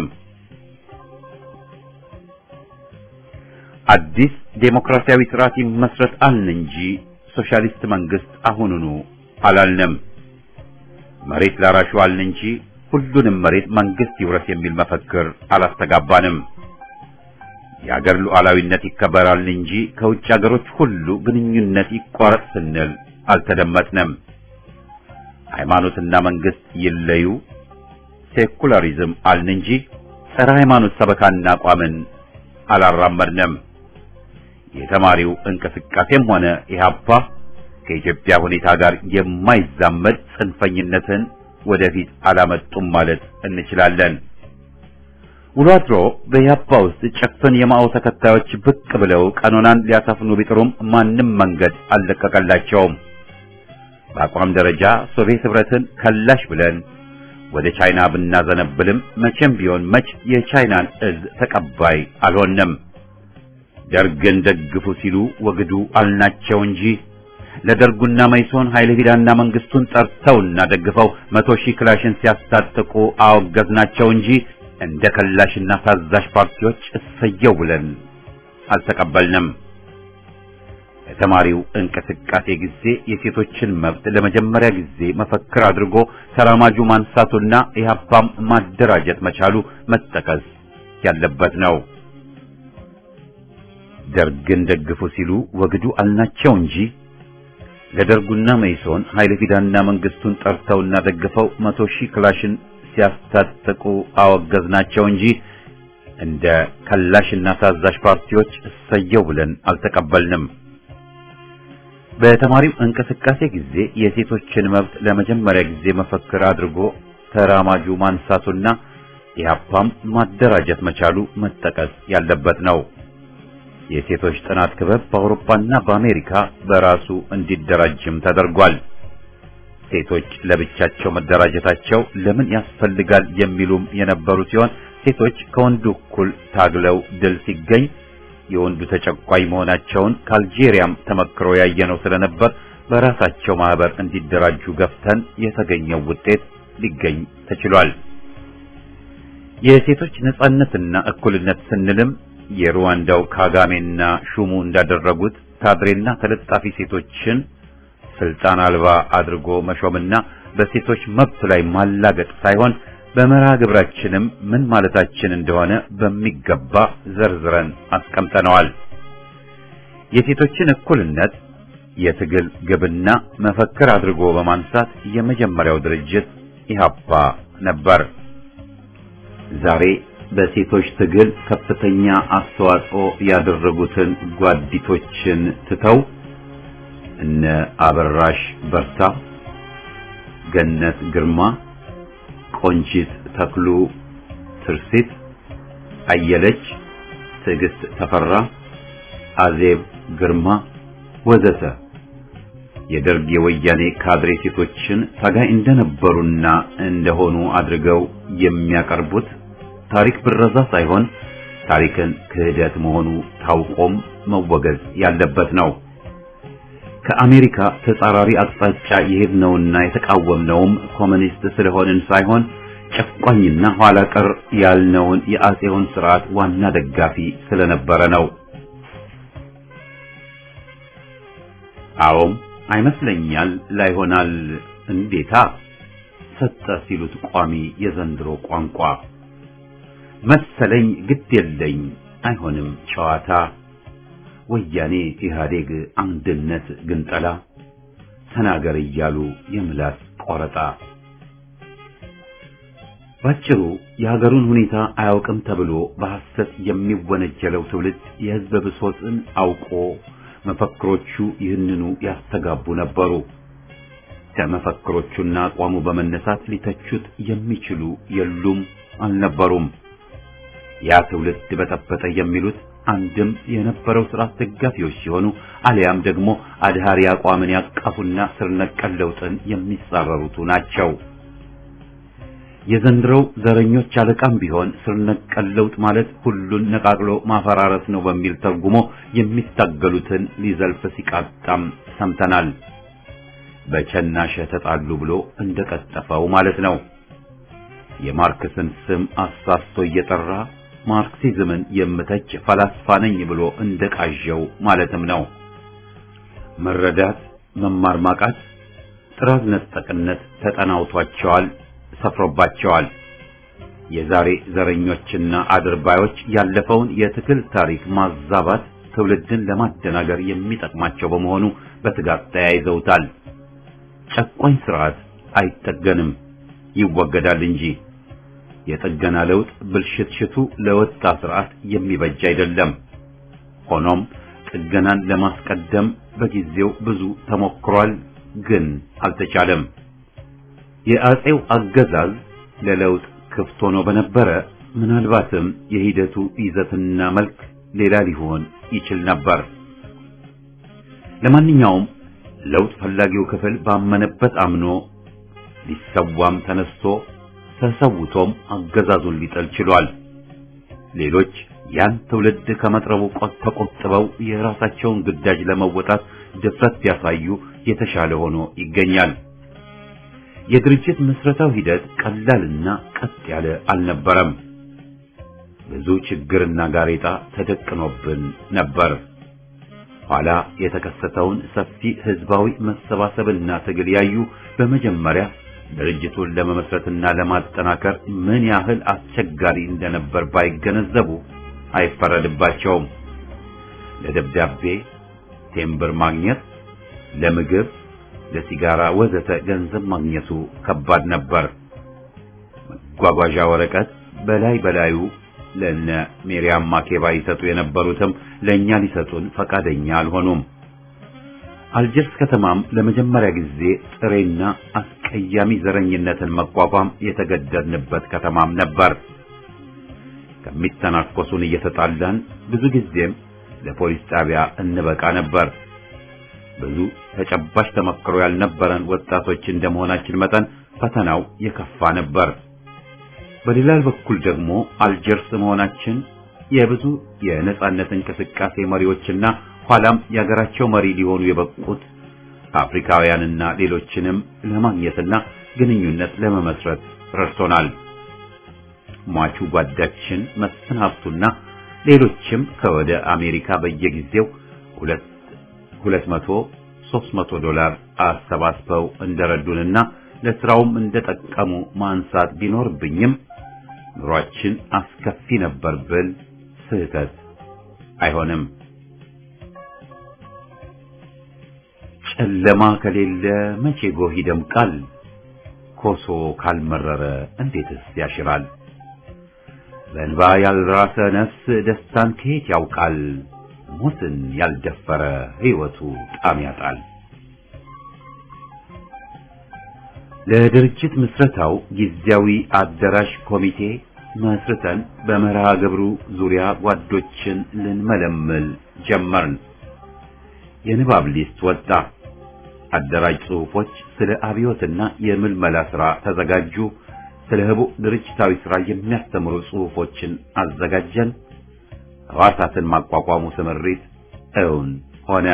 አዲስ ዴሞክራሲያዊ ስርዓት ይመስረት አልን እንጂ ሶሻሊስት መንግስት አሁኑኑ አላልንም። መሬት ላራሹ አልን እንጂ ሁሉንም መሬት መንግስት ይውረስ የሚል መፈክር አላስተጋባንም። የአገር ሉዓላዊነት ይከበራል እንጂ ከውጭ አገሮች ሁሉ ግንኙነት ይቋረጥ ስንል አልተደመጥንም። ሃይማኖትና መንግስት ይለዩ ሴኩላሪዝም አልን እንጂ ጸረ ሃይማኖት ሰበካና አቋምን አላራመድንም። የተማሪው እንቅስቃሴም ሆነ ኢህአፓ ከኢትዮጵያ ሁኔታ ጋር የማይዛመድ ጽንፈኝነትን ወደፊት አላመጡም ማለት እንችላለን። ውሎ አድሮ በኢህአፓ ውስጥ ጨፍን የማኦ ተከታዮች ብቅ ብለው ቀኖናን ሊያሳፍኑ ቢጥሩም ማንም መንገድ አልለቀቀላቸውም። በአቋም ደረጃ ሶቪየት ህብረትን ከላሽ ብለን ወደ ቻይና ብናዘነብልም መቼም ቢሆን መች የቻይናን እዝ ተቀባይ አልሆንም። ደርግን ደግፉ ሲሉ ወግዱ አልናቸው እንጂ ለደርጉና መይሶን ኃይለ ፊዳና መንግስቱን ጠርተውና ደግፈው መቶ ሺህ ክላሽን ሲያስታጥቁ አወገዝናቸው እንጂ እንደ ከላሽና ታዛዥ ፓርቲዎች እሰየው ብለን አልተቀበልንም። የተማሪው እንቅስቃሴ ጊዜ የሴቶችን መብት ለመጀመሪያ ጊዜ መፈክር አድርጎ ተራማጁ ማንሳቱና ኢህአፓም ማደራጀት መቻሉ መጠቀስ ያለበት ነው። ደርግን ደግፉ ሲሉ ወግዱ አልናቸው እንጂ ለደርጉና መይሶን ኃይለ ፊዳና መንግስቱን ጠርተውና ደግፈው መቶ ሺህ ክላሽን ሲያስታጥቁ አወገዝናቸው እንጂ እንደ ከላሽና ታዛዥ ፓርቲዎች እሰየው ብለን አልተቀበልንም። በተማሪው እንቅስቃሴ ጊዜ የሴቶችን መብት ለመጀመሪያ ጊዜ መፈክር አድርጎ ተራማጁ ማንሳቱና ኢህአፓም ማደራጀት መቻሉ መጠቀስ ያለበት ነው። የሴቶች ጥናት ክበብ በአውሮፓና በአሜሪካ በራሱ እንዲደራጅም ተደርጓል። ሴቶች ለብቻቸው መደራጀታቸው ለምን ያስፈልጋል የሚሉም የነበሩ ሲሆን ሴቶች ከወንዱ እኩል ታግለው ድል ሲገኝ የወንዱ ተጨቋይ መሆናቸውን ከአልጄሪያም ተመክሮ ያየነው ስለነበር በራሳቸው ማህበር እንዲደራጁ ገፍተን የተገኘው ውጤት ሊገኝ ተችሏል። የሴቶች ነጻነትና እኩልነት ስንልም የሩዋንዳው ካጋሜና ሹሙ እንዳደረጉት ታድሬና ተለጣፊ ሴቶችን ስልጣን አልባ አድርጎ መሾምና በሴቶች መብት ላይ ማላገጥ ሳይሆን በመርሃ ግብራችንም ምን ማለታችን እንደሆነ በሚገባ ዘርዝረን አስቀምጠነዋል። የሴቶችን እኩልነት የትግል ግብና መፈክር አድርጎ በማንሳት የመጀመሪያው ድርጅት ኢህአፓ ነበር። ዛሬ በሴቶች ትግል ከፍተኛ አስተዋጽኦ ያደረጉትን ጓዲቶችን ትተው እነ አበራሽ በርታ፣ ገነት ግርማ፣ ቆንጂት ተክሉ፣ ትርሲት አየለች፣ ትዕግስት ተፈራ፣ አዜብ ግርማ ወዘተ የደርግ የወያኔ ካድሬ ሴቶችን ታጋይ እንደነበሩና እንደሆኑ አድርገው የሚያቀርቡት ታሪክ ብረዛ ሳይሆን ታሪክን ክህደት መሆኑ ታውቆም መወገዝ ያለበት ነው። ከአሜሪካ ተጻራሪ አቅጣጫ የሄድነውና የተቃወምነውም ኮሙኒስት ስለሆንን ሳይሆን ጨቋኝና ኋላ ቀር ያልነውን የአጼውን ስርዓት ዋና ደጋፊ ስለነበረ ነው። አዎም አይመስለኛል ላይሆናል እንዴታ ሰጠ ሲሉት ቋሚ የዘንድሮ ቋንቋ መሰለኝ ግድ የለኝ አይሆንም ጨዋታ ወያኔ ኢህአዴግ አንድነት ግንጠላ ተናገር እያሉ የምላስ ቆረጣ። ባጭሩ የሀገሩን ሁኔታ አያውቅም ተብሎ በሐሰት የሚወነጀለው ትውልድ የህዝብ ብሶትን አውቆ መፈክሮቹ ይህንኑ ያስተጋቡ ነበሩ። ከመፈክሮቹና አቋሙ በመነሳት ሊተቹት የሚችሉ የሉም አልነበሩም። ያ ትውልድ በጠበጠ የሚሉት አንድም የነበረው ስርዓት ደጋፊዎች ሲሆኑ አሊያም ደግሞ አድሃሪ አቋምን ያቀፉና ስር ነቀል ለውጥን የሚጻረሩት ናቸው። የዘንድሮው ዘረኞች አለቃም ቢሆን ስር ነቀል ለውጥ ማለት ሁሉን ነቃቅሎ ማፈራረስ ነው በሚል ተርጉሞ የሚታገሉትን ሊዘልፍ ሲቃጣም ሰምተናል። በቸናሸ ተጣሉ ብሎ እንደቀጠፈው ማለት ነው። የማርክስን ስም አሳስቶ እየጠራ ማርክሲዝምን የምተች ፈላስፋ ነኝ ብሎ እንደቃዠው ማለትም ነው። መረዳት፣ መማር ማቃት፣ ጥራዝ ነጠቅነት ተጠናውቷቸዋል፣ ሰፍሮባቸዋል። የዛሬ ዘረኞችና አድርባዮች ያለፈውን የትግል ታሪክ ማዛባት ትውልድን ለማደናገር የሚጠቅማቸው በመሆኑ በትጋት ተያይዘውታል። ጨቋኝ ስርዓት አይጠገንም፣ ይወገዳል እንጂ። የጥገና ለውጥ ብልሽትሽቱ ለወጣ ስርዓት የሚበጅ አይደለም። ሆኖም ጥገናን ለማስቀደም በጊዜው ብዙ ተሞክሯል፣ ግን አልተቻለም። የአጼው አገዛዝ ለለውጥ ክፍት ሆኖ በነበረ ምናልባትም የሂደቱ ይዘትና መልክ ሌላ ሊሆን ይችል ነበር። ለማንኛውም ለውጥ ፈላጊው ክፍል ባመነበት አምኖ ሊሰዋም ተነስቶ ተሰውቶም አገዛዙን ሊጠል ችሏል። ሌሎች ያን ትውልድ ከመጥረቡ ቆጥ ተቆጥበው የራሳቸውን ግዳጅ ለመወጣት ድፍረት ቢያሳዩ የተሻለ ሆኖ ይገኛል። የድርጅት ምስረታው ሂደት ቀላልና ቀጥ ያለ አልነበረም። ብዙ ችግርና ጋሬጣ ተደቅኖብን ነበር። ኋላ የተከሰተውን ሰፊ ህዝባዊ መሰባሰብና ትግል ያዩ በመጀመሪያ ድርጅቱን ለመመስረትና ለማጠናከር ምን ያህል አስቸጋሪ እንደነበር ባይገነዘቡ አይፈረድባቸውም። ለደብዳቤ ቴምብር ማግኘት፣ ለምግብ፣ ለሲጋራ ወዘተ ገንዘብ ማግኘቱ ከባድ ነበር። መጓጓዣ ወረቀት በላይ በላዩ ለነ ሜሪያም ማኬባ ይሰጡ የነበሩትም ለኛ ሊሰጡን ፈቃደኛ አልሆኑም። አልጀርስ ከተማም ለመጀመሪያ ጊዜ ጥሬና አስቀያሚ ዘረኝነትን መቋቋም የተገደድንበት ከተማም ነበር። ከሚተናኮሱን እየተጣላን ብዙ ጊዜም ለፖሊስ ጣቢያ እንበቃ ነበር። ብዙ ተጨባጭ ተመክሮ ያልነበረን ወጣቶች እንደመሆናችን መጠን ፈተናው የከፋ ነበር። በሌላ በኩል ደግሞ አልጀርስ መሆናችን የብዙ የነጻነት እንቅስቃሴ መሪዎችና ኋላም የሀገራቸው መሪ ሊሆኑ የበቁት አፍሪካውያንና ሌሎችንም ለማግኘትና ግንኙነት ለመመስረት ረድቶናል። ሟቹ ጓዳችን መስፍን ሀብቱና ሌሎችም ከወደ አሜሪካ በየጊዜው ሁለት ሁለት መቶ ሦስት መቶ ዶላር አሰባስበው እንደረዱንና ለስራውም እንደጠቀሙ ማንሳት ቢኖርብኝም ኑሯችን አስከፊ ነበር ብል ስህተት አይሆንም። ጨለማ ከሌለ መቼ ጎህ ይደምቃል? ኮሶ ካልመረረ እንዴትስ ያሽራል? በእንባ ያልራሰ ነፍስ ደስታን ከየት ያውቃል? ሞትን ያልደፈረ ሕይወቱ ጣም ያጣል። ለድርጅት ምስረታው ጊዜያዊ አደራሽ ኮሚቴ መስርተን በመርሃ ግብሩ ዙሪያ ጓዶችን ልንመለመል ጀመርን። የንባብ ሊስት ወጣ። አደራጅ ጽሑፎች ስለ አብዮትና የምልመላ ሥራ ተዘጋጁ። ስለ ህቡዕ ድርጅታዊ ሥራ የሚያስተምሩ ጽሑፎችን አዘጋጀን። ሕዋሳትን ማቋቋሙ ስምሪት እውን ሆነ።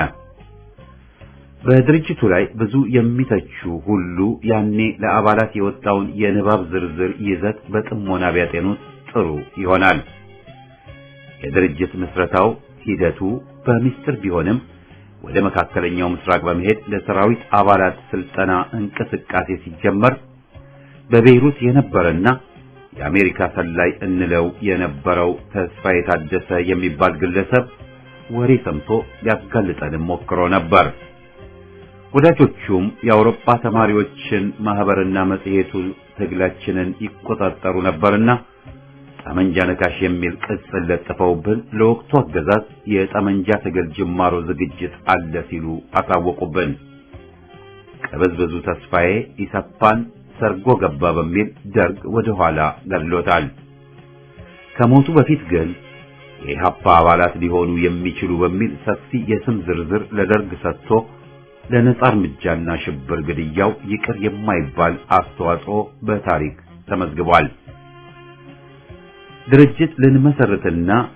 በድርጅቱ ላይ ብዙ የሚተቹ ሁሉ ያኔ ለአባላት የወጣውን የንባብ ዝርዝር ይዘት በጥሞና ቢያጤኑት ጥሩ ይሆናል። የድርጅት ምስረታው ሂደቱ በሚስጥር ቢሆንም ወደ መካከለኛው ምስራቅ በመሄድ ለሰራዊት አባላት ስልጠና እንቅስቃሴ ሲጀመር በቤይሩት የነበረና የአሜሪካ ሰላይ እንለው የነበረው ተስፋ የታደሰ የሚባል ግለሰብ ወሬ ሰምቶ ሊያጋልጠን ሞክሮ ነበር። ወዳጆቹም የአውሮፓ ተማሪዎችን ማህበርና መጽሔቱ ትግላችንን ይቆጣጠሩ ነበርና ጠመንጃ ነካሽ የሚል ቅጽል ለጥፈውብን ለወቅቱ አገዛዝ የጠመንጃ ትግል ጅማሮ ዝግጅት አለ ሲሉ አሳወቁብን። ቀበዝበዙ ተስፋዬ ኢሰፓን ሰርጎ ገባ በሚል ደርግ ወደ ኋላ ገድሎታል። ከሞቱ በፊት ግን የኢህአፓ አባላት ሊሆኑ የሚችሉ በሚል ሰፊ የስም ዝርዝር ለደርግ ሰጥቶ ለነጻ እርምጃና ሽብር ግድያው ይቅር የማይባል አስተዋጽኦ በታሪክ ተመዝግቧል። ድርጅት ልንመሰርትና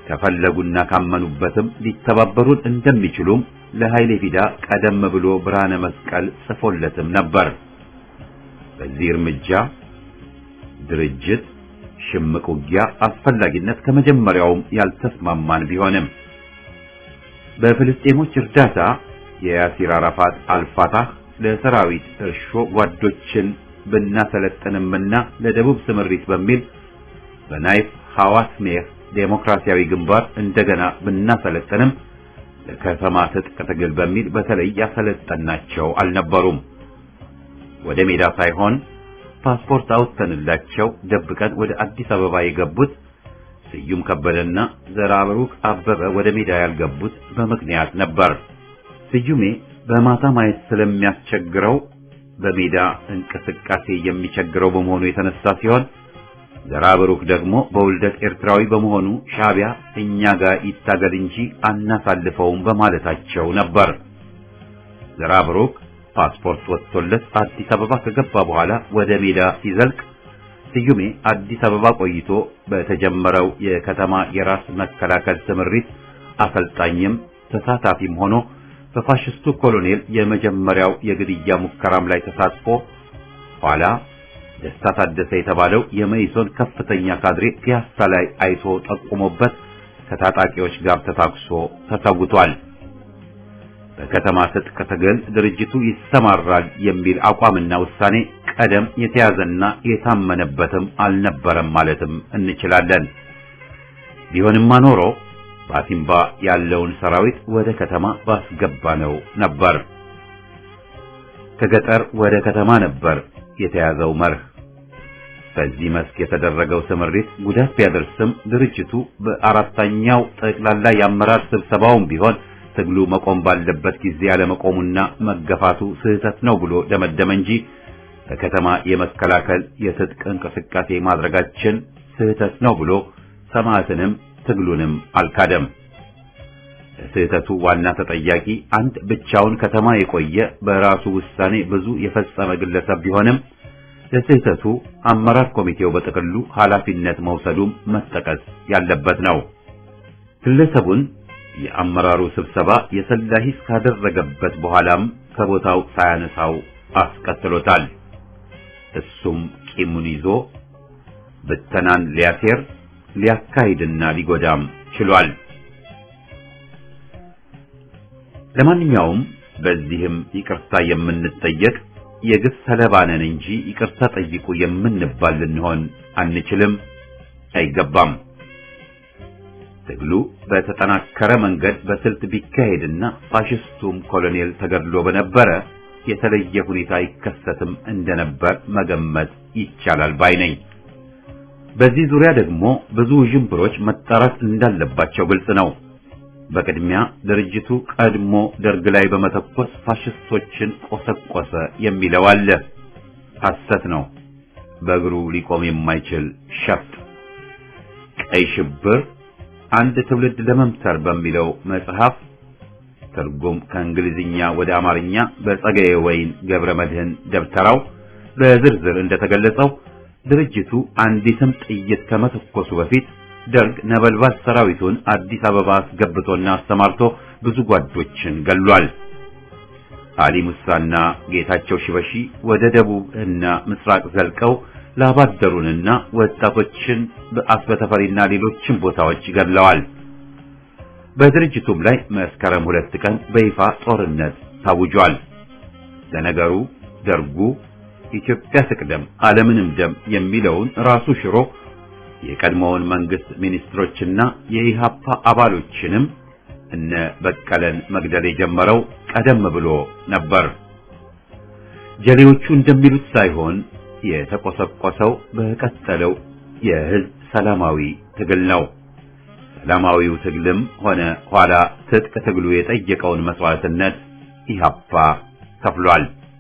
ከፈለጉና ካመኑበትም ሊተባበሩን እንደሚችሉም ለኃይሌ ፊዳ ቀደም ብሎ ብርሃነ መስቀል ጽፎለትም ነበር። በዚህ እርምጃ ድርጅት ሽምቅ ውጊያ አስፈላጊነት ከመጀመሪያውም ያልተስማማን ቢሆንም በፍልስጤሞች እርዳታ የያሲር አራፋት አልፋታህ ለሰራዊት እርሾ ጓዶችን ብናሰለጥንምና ለደቡብ ስምሪት በሚል በናይፍ ሐዋስ ሜህ ዴሞክራሲያዊ ግንባር እንደገና ብናሰለጥንም ለከተማ ትጥቅ ትግል በሚል በተለይ ያሰለጠናቸው አልነበሩም። ወደ ሜዳ ሳይሆን ፓስፖርት አውጥተንላቸው ደብቀን ወደ አዲስ አበባ የገቡት ስዩም ከበደና ዘራብሩክ አበበ ወደ ሜዳ ያልገቡት በምክንያት ነበር። ስዩሜ በማታ ማየት ስለሚያስቸግረው በሜዳ እንቅስቃሴ የሚቸግረው በመሆኑ የተነሳ ሲሆን ዘራብሩክ ደግሞ በውልደት ኤርትራዊ በመሆኑ ሻዕቢያ እኛ ጋር ይታገል እንጂ አናሳልፈውም በማለታቸው ነበር። ዘራብሩክ ፓስፖርት ወጥቶለት አዲስ አበባ ከገባ በኋላ ወደ ሜዳ ሲዘልቅ ስዩሜ አዲስ አበባ ቆይቶ በተጀመረው የከተማ የራስ መከላከል ስምሪት አሰልጣኝም ተሳታፊም ሆኖ በፋሽስቱ ኮሎኔል የመጀመሪያው የግድያ ሙከራም ላይ ተሳትፎ ኋላ ደስታ ታደሰ የተባለው የመኢሶን ከፍተኛ ካድሬ ፒያሳ ላይ አይቶ ጠቁሞበት ከታጣቂዎች ጋር ተታክሶ ተሰውቷል። በከተማ ትጥቅ ትግል ድርጅቱ ይሰማራል የሚል አቋምና ውሳኔ ቀደም የተያዘና የታመነበትም አልነበረም ማለትም እንችላለን። ቢሆንማ ኖሮ ባቲምባ ያለውን ሰራዊት ወደ ከተማ ባስገባነው ነበር። ከገጠር ወደ ከተማ ነበር የተያዘው መርህ። በዚህ መስክ የተደረገው ስምሪት ጉዳት ቢያደርስም ድርጅቱ በአራተኛው ጠቅላላ የአመራር ስብሰባውም ቢሆን ትግሉ መቆም ባለበት ጊዜ ያለመቆሙና መገፋቱ ስህተት ነው ብሎ ደመደመ እንጂ በከተማ የመከላከል የትጥቅ እንቅስቃሴ ማድረጋችን ስህተት ነው ብሎ ሰማዕትንም ትግሉንም አልካደም። ለስህተቱ ዋና ተጠያቂ አንድ ብቻውን ከተማ የቆየ በራሱ ውሳኔ ብዙ የፈጸመ ግለሰብ ቢሆንም ለስህተቱ አመራር ኮሚቴው በጥቅሉ ኃላፊነት መውሰዱም መጠቀስ ያለበት ነው። ግለሰቡን የአመራሩ ስብሰባ የሰላሂስ ካደረገበት በኋላም ከቦታው ሳያነሳው አስቀጥሎታል። እሱም ቂሙን ይዞ ብተናን ሊያሴር ሊያካሂድና ሊጎዳም ችሏል። ለማንኛውም በዚህም ይቅርታ የምንጠየቅ የግፍ ሰለባ ነን እንጂ ይቅርታ ጠይቁ የምንባል ልንሆን አንችልም፣ አይገባም። ትግሉ በተጠናከረ መንገድ በስልት ቢካሄድና ፋሽስቱም ኮሎኔል ተገድሎ በነበረ የተለየ ሁኔታ ይከሰትም እንደነበር መገመት ይቻላል ባይ ነኝ። በዚህ ዙሪያ ደግሞ ብዙ ዥንብሮች መጣራት እንዳለባቸው ግልጽ ነው። በቅድሚያ ድርጅቱ ቀድሞ ደርግ ላይ በመተኮስ ፋሽስቶችን ቆሰቆሰ የሚለው አለ። ሐሰት ነው። በእግሩ ሊቆም የማይችል ሸፍጥ። ቀይ ሽብር አንድ ትውልድ ለመምተር በሚለው መጽሐፍ ትርጉም ከእንግሊዝኛ ወደ አማርኛ በጸጋዬ ወይን ገብረ መድህን ደብተራው በዝርዝር እንደተገለጸው ድርጅቱ አንዲትም ጥይት ከመተኮሱ በፊት ደርግ ነበልባል ሰራዊቱን አዲስ አበባ አስገብቶና አስተማርቶ ብዙ ጓዶችን ገሏል። አሊ ሙሳና ጌታቸው ሽበሺ ወደ ደቡብ እና ምስራቅ ዘልቀው ላባደሩንና ወጣቶችን በአስበተፈሪና ሌሎችን ቦታዎች ገድለዋል። በድርጅቱም ላይ መስከረም ሁለት ቀን በይፋ ጦርነት ታውጇል። ለነገሩ ደርጉ ኢትዮጵያ ትቅደም ዓለምንም ደም የሚለውን ራሱ ሽሮ የቀድሞውን መንግስት ሚኒስትሮችና የኢሃፓ አባሎችንም እነ በቀለን መግደል የጀመረው ቀደም ብሎ ነበር። ጀሌዎቹ እንደሚሉት ሳይሆን የተቆሰቆሰው በቀጠለው የህዝብ ሰላማዊ ትግል ነው። ሰላማዊው ትግልም ሆነ ኋላ ትጥቅ ትግሉ የጠየቀውን መስዋዕትነት ኢሃፓ ከፍሏል።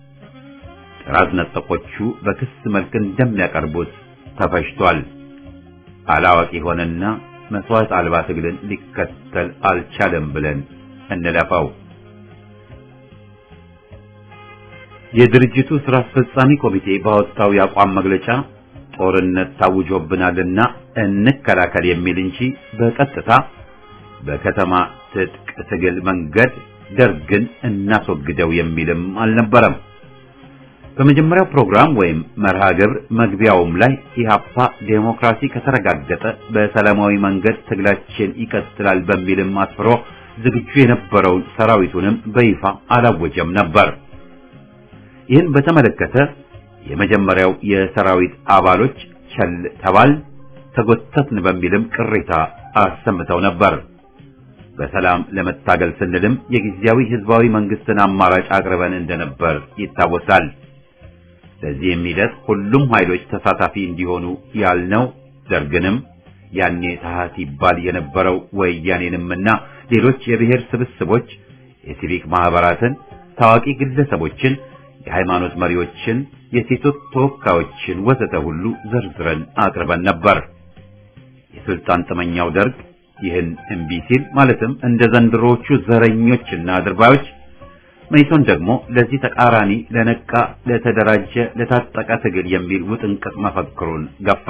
ራስ ነጠቆቹ በክስ መልክ እንደሚያቀርቡት ተፈሽቷል። አላዋቂ ሆነና መስዋዕት አልባ ትግልን ሊከተል አልቻለም ብለን እንለፈው። የድርጅቱ ስራ አስፈጻሚ ኮሚቴ ባወጣው የአቋም መግለጫ ጦርነት ታውጆብናልና እንከላከል የሚል እንጂ በቀጥታ በከተማ ትጥቅ ትግል መንገድ ደርግን እናስወግደው የሚልም አልነበረም። በመጀመሪያው ፕሮግራም ወይም መርሃ ግብር መግቢያውም ላይ ኢህአፓ ዴሞክራሲ ከተረጋገጠ በሰላማዊ መንገድ ትግላችን ይቀጥላል በሚልም አስፍሮ ዝግጁ የነበረውን ሰራዊቱንም በይፋ አላወጀም ነበር። ይህን በተመለከተ የመጀመሪያው የሰራዊት አባሎች ቸል ተባል ተጎተትን በሚልም ቅሬታ አሰምተው ነበር። በሰላም ለመታገል ስንልም የጊዜያዊ ህዝባዊ መንግስትን አማራጭ አቅርበን እንደነበር ይታወሳል። ለዚህም ሂደት ሁሉም ኃይሎች ተሳታፊ እንዲሆኑ ያልነው ደርግንም ያኔ ታህት ይባል የነበረው ወያኔንምና ሌሎች የብሔር ስብስቦች፣ የሲቪክ ማህበራትን፣ ታዋቂ ግለሰቦችን፣ የሃይማኖት መሪዎችን፣ የሴቶች ተወካዮችን ወዘተ ሁሉ ዘርዝረን አቅርበን ነበር። የስልጣን ጥመኛው ደርግ ይህን እምቢ ሲል ማለትም እንደ ዘንድሮቹ ዘረኞችና አድርባዮች መይሶን ደግሞ ለዚህ ተቃራኒ ለነቃ ለተደራጀ ለታጠቀ ትግል የሚል ውጥንቅጥ መፈክሩን ገፋ።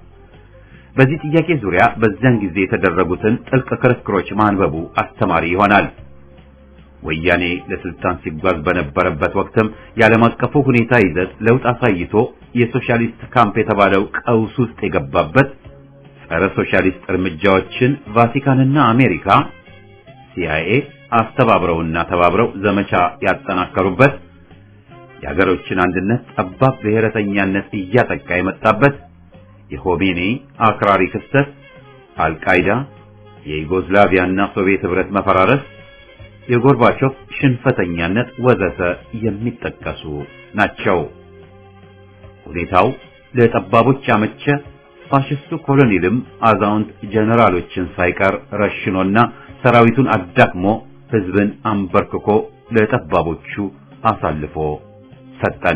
በዚህ ጥያቄ ዙሪያ በዚያን ጊዜ የተደረጉትን ጥልቅ ክርክሮች ማንበቡ አስተማሪ ይሆናል። ወያኔ ለስልጣን ሲጓዝ በነበረበት ወቅትም የዓለም አቀፉ ሁኔታ ይዘት ለውጥ አሳይቶ የሶሻሊስት ካምፕ የተባለው ቀውስ ውስጥ የገባበት ጸረ ሶሻሊስት እርምጃዎችን ቫቲካንና አሜሪካ ሲአይኤ አስተባብረውና ተባብረው ዘመቻ ያጠናከሩበት የሀገሮችን አንድነት ጠባብ ብሔረተኛነት እያጠቃ የመጣበት የሆሜኒ አክራሪ ክስተት፣ አልቃይዳ፣ የዩጎዝላቪያና ሶቪየት ህብረት መፈራረስ፣ የጎርባቾቭ ሽንፈተኛነት ወዘተ የሚጠቀሱ ናቸው። ሁኔታው ለጠባቦች አመቸ። ፋሽስቱ ኮሎኔልም አዛውንት ጀነራሎችን ሳይቀር ረሽኖና ሰራዊቱን አዳክሞ ህዝብን አንበርክኮ ለጠባቦቹ አሳልፎ ሰጠን።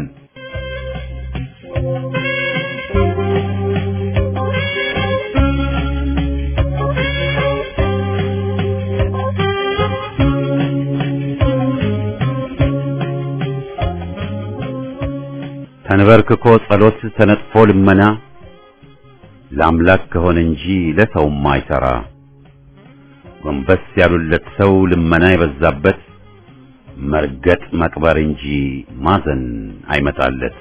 ተንበርክኮ ጸሎት ተነጥፎ ልመና ለአምላክ ከሆነ እንጂ ለሰውም አይሰራ። ጎንበስ ያሉለት ሰው ልመና የበዛበት መርገጥ መቅበር እንጂ ማዘን አይመጣለት።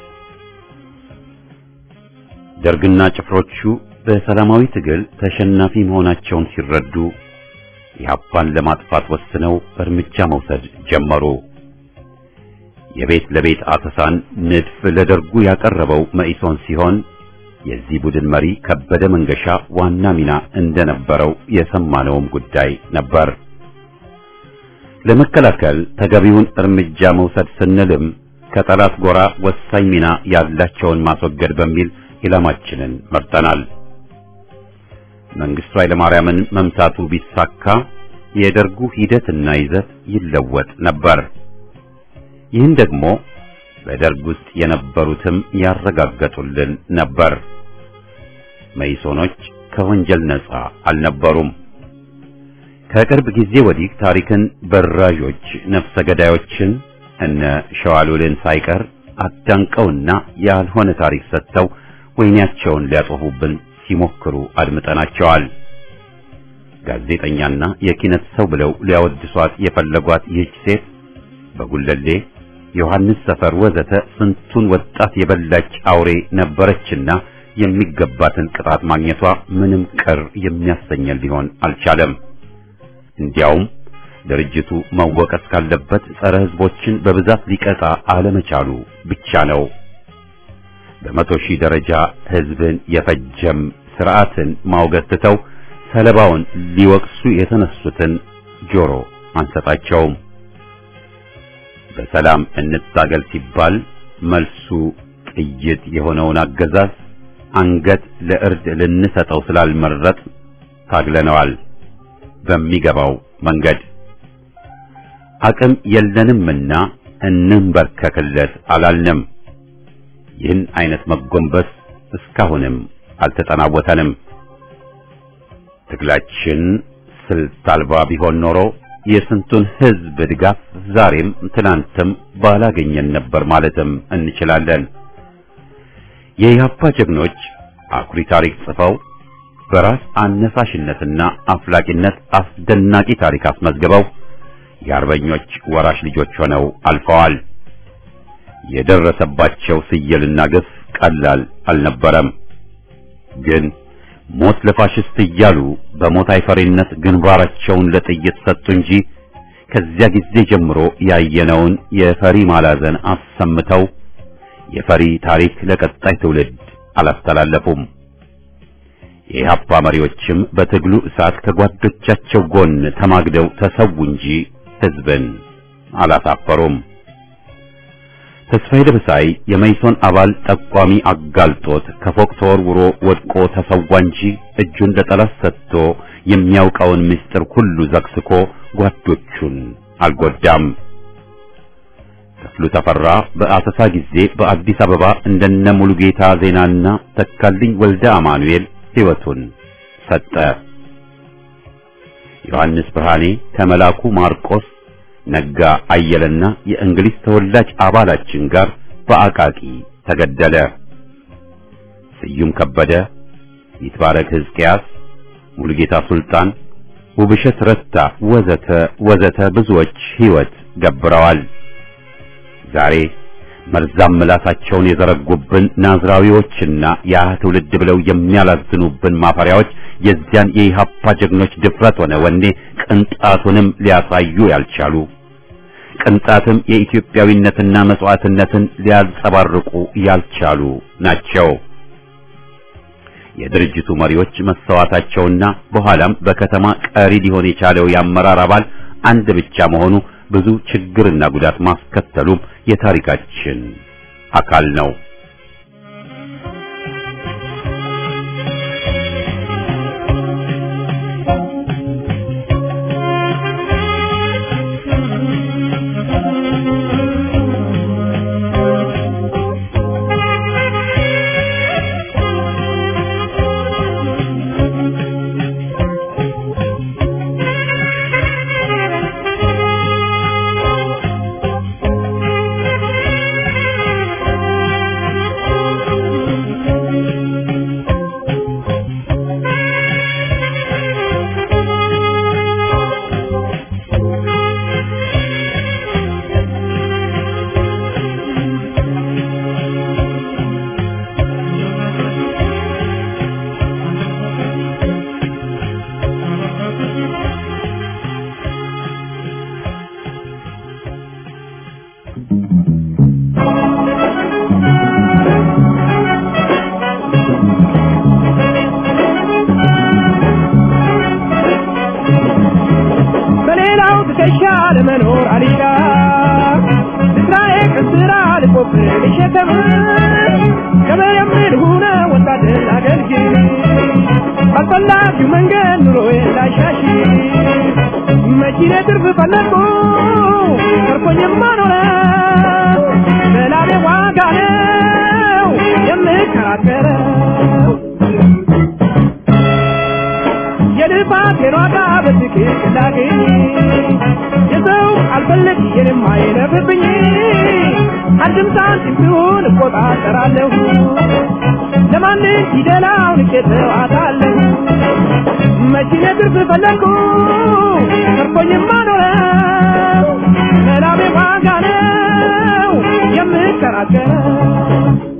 ደርግና ጭፍሮቹ በሰላማዊ ትግል ተሸናፊ መሆናቸውን ሲረዱ ኢህአፓን ለማጥፋት ወስነው እርምጃ መውሰድ ጀመሩ። የቤት ለቤት አሰሳን ንድፍ ለደርጉ ያቀረበው መኢሶን ሲሆን የዚህ ቡድን መሪ ከበደ መንገሻ ዋና ሚና እንደነበረው የሰማነውም ጉዳይ ነበር። ለመከላከል ተገቢውን እርምጃ መውሰድ ስንልም ከጠላት ጎራ ወሳኝ ሚና ያላቸውን ማስወገድ በሚል ኢላማችንን መርጠናል። መንግስቱ ኃይለማርያምን መምታቱ ቢሳካ የደርጉ ሂደትና ይዘት ይለወጥ ነበር። ይህን ደግሞ በደርግ ውስጥ የነበሩትም ያረጋገጡልን ነበር። መኢሶኖች ከወንጀል ነፃ አልነበሩም። ከቅርብ ጊዜ ወዲህ ታሪክን በራዦች ነፍሰ ገዳዮችን እነ ሸዋሉልን ሳይቀር አዳንቀውና ያልሆነ ታሪክ ሰጥተው ወይናቸውን ሊያጠፉብን ሲሞክሩ አድምጠናቸዋል። ጋዜጠኛና የኪነት ሰው ብለው ሊያወድሷት የፈለጓት ይህች ሴት በጉለሌ ዮሐንስ ሰፈር ወዘተ ስንቱን ወጣት የበላች አውሬ ነበረችና የሚገባትን ቅጣት ማግኘቷ ምንም ቅር የሚያሰኘን ሊሆን አልቻለም። እንዲያውም ድርጅቱ መወቀስ ካለበት ጸረ ህዝቦችን በብዛት ሊቀጣ አለመቻሉ ብቻ ነው። በመቶ ሺህ ደረጃ ህዝብን የፈጀም ስርዓትን ማውገዝ ትተው ሰለባውን ሊወቅሱ የተነሱትን ጆሮ አንሰጣቸውም። በሰላም እንታገል ሲባል መልሱ ጥይት የሆነውን አገዛዝ አንገት ለእርድ ልንሰጠው ስላልመረጥ ታግለነዋል። በሚገባው መንገድ አቅም የለንምና እንንበርከክለት አላልንም። ይህን አይነት መጎንበስ እስካሁንም አልተጠናወተንም። ትግላችን ስልት አልባ ቢሆን ኖሮ የስንቱን ህዝብ ድጋፍ ዛሬም ትናንትም ባላገኘን ነበር ማለትም እንችላለን። የኢህአፓ ጀግኖች አኩሪ ታሪክ ጽፈው በራስ አነሳሽነትና አፍላቂነት አስደናቂ ታሪክ አስመዝግበው የአርበኞች ወራሽ ልጆች ሆነው አልፈዋል። የደረሰባቸው ስየልና ግፍ ቀላል አልነበረም። ግን ሞት ለፋሽስት እያሉ በሞት አይፈሪነት ግንባራቸውን ለጥይት ሰጡ እንጂ ከዚያ ጊዜ ጀምሮ ያየነውን የፈሪ ማላዘን አሰምተው የፈሪ ታሪክ ለቀጣይ ትውልድ አላስተላለፉም። የኢህአፓ መሪዎችም በትግሉ እሳት ከጓዶቻቸው ጎን ተማግደው ተሰዉ እንጂ ህዝብን አላሳፈሩም። ተስፋዬ ደበሳይ የመይሶን አባል ጠቋሚ አጋልጦት ከፎቅ ተወርውሮ ወድቆ ተሰዋ እንጂ እጁን ለጠላት ሰጥቶ የሚያውቀውን ምስጢር ሁሉ ዘግስኮ ጓዶቹን አልጎዳም። ክፍሉ ተፈራ በአሰሳ ጊዜ በአዲስ አበባ እንደነ ሙሉጌታ ዜናና ተካልኝ ወልደ አማኑኤል ሕይወቱን ሰጠ። ዮሐንስ ብርሃኔ ከመላኩ ማርቆስ ነጋ አየለና የእንግሊዝ ተወላጅ አባላችን ጋር በአቃቂ ተገደለ። ስዩም ከበደ፣ ይትባረክ ሕዝቅያስ፣ ሙሉጌታ ሱልጣን፣ ውብሸት ረታ ወዘተ ወዘተ ብዙዎች ሕይወት ገብረዋል። ዛሬ መርዛም ምላሳቸውን የዘረጉብን ናዝራዊዎችና ያ ትውልድ ብለው የሚያላዝኑብን ማፈሪያዎች የዚያን የኢህአፓ ጀግኖች ድፍረት ሆነ ወኔ ቅንጣቱንም ሊያሳዩ ያልቻሉ፣ ቅንጣትም የኢትዮጵያዊነትና መስዋዕትነትን ሊያንጸባርቁ ያልቻሉ ናቸው። የድርጅቱ መሪዎች መሰዋታቸውና በኋላም በከተማ ቀሪ ሊሆን የቻለው የአመራር አባል አንድ ብቻ መሆኑ ብዙ ችግርና ጉዳት ማስከተሉም የታሪካችን አካል ነው። I'm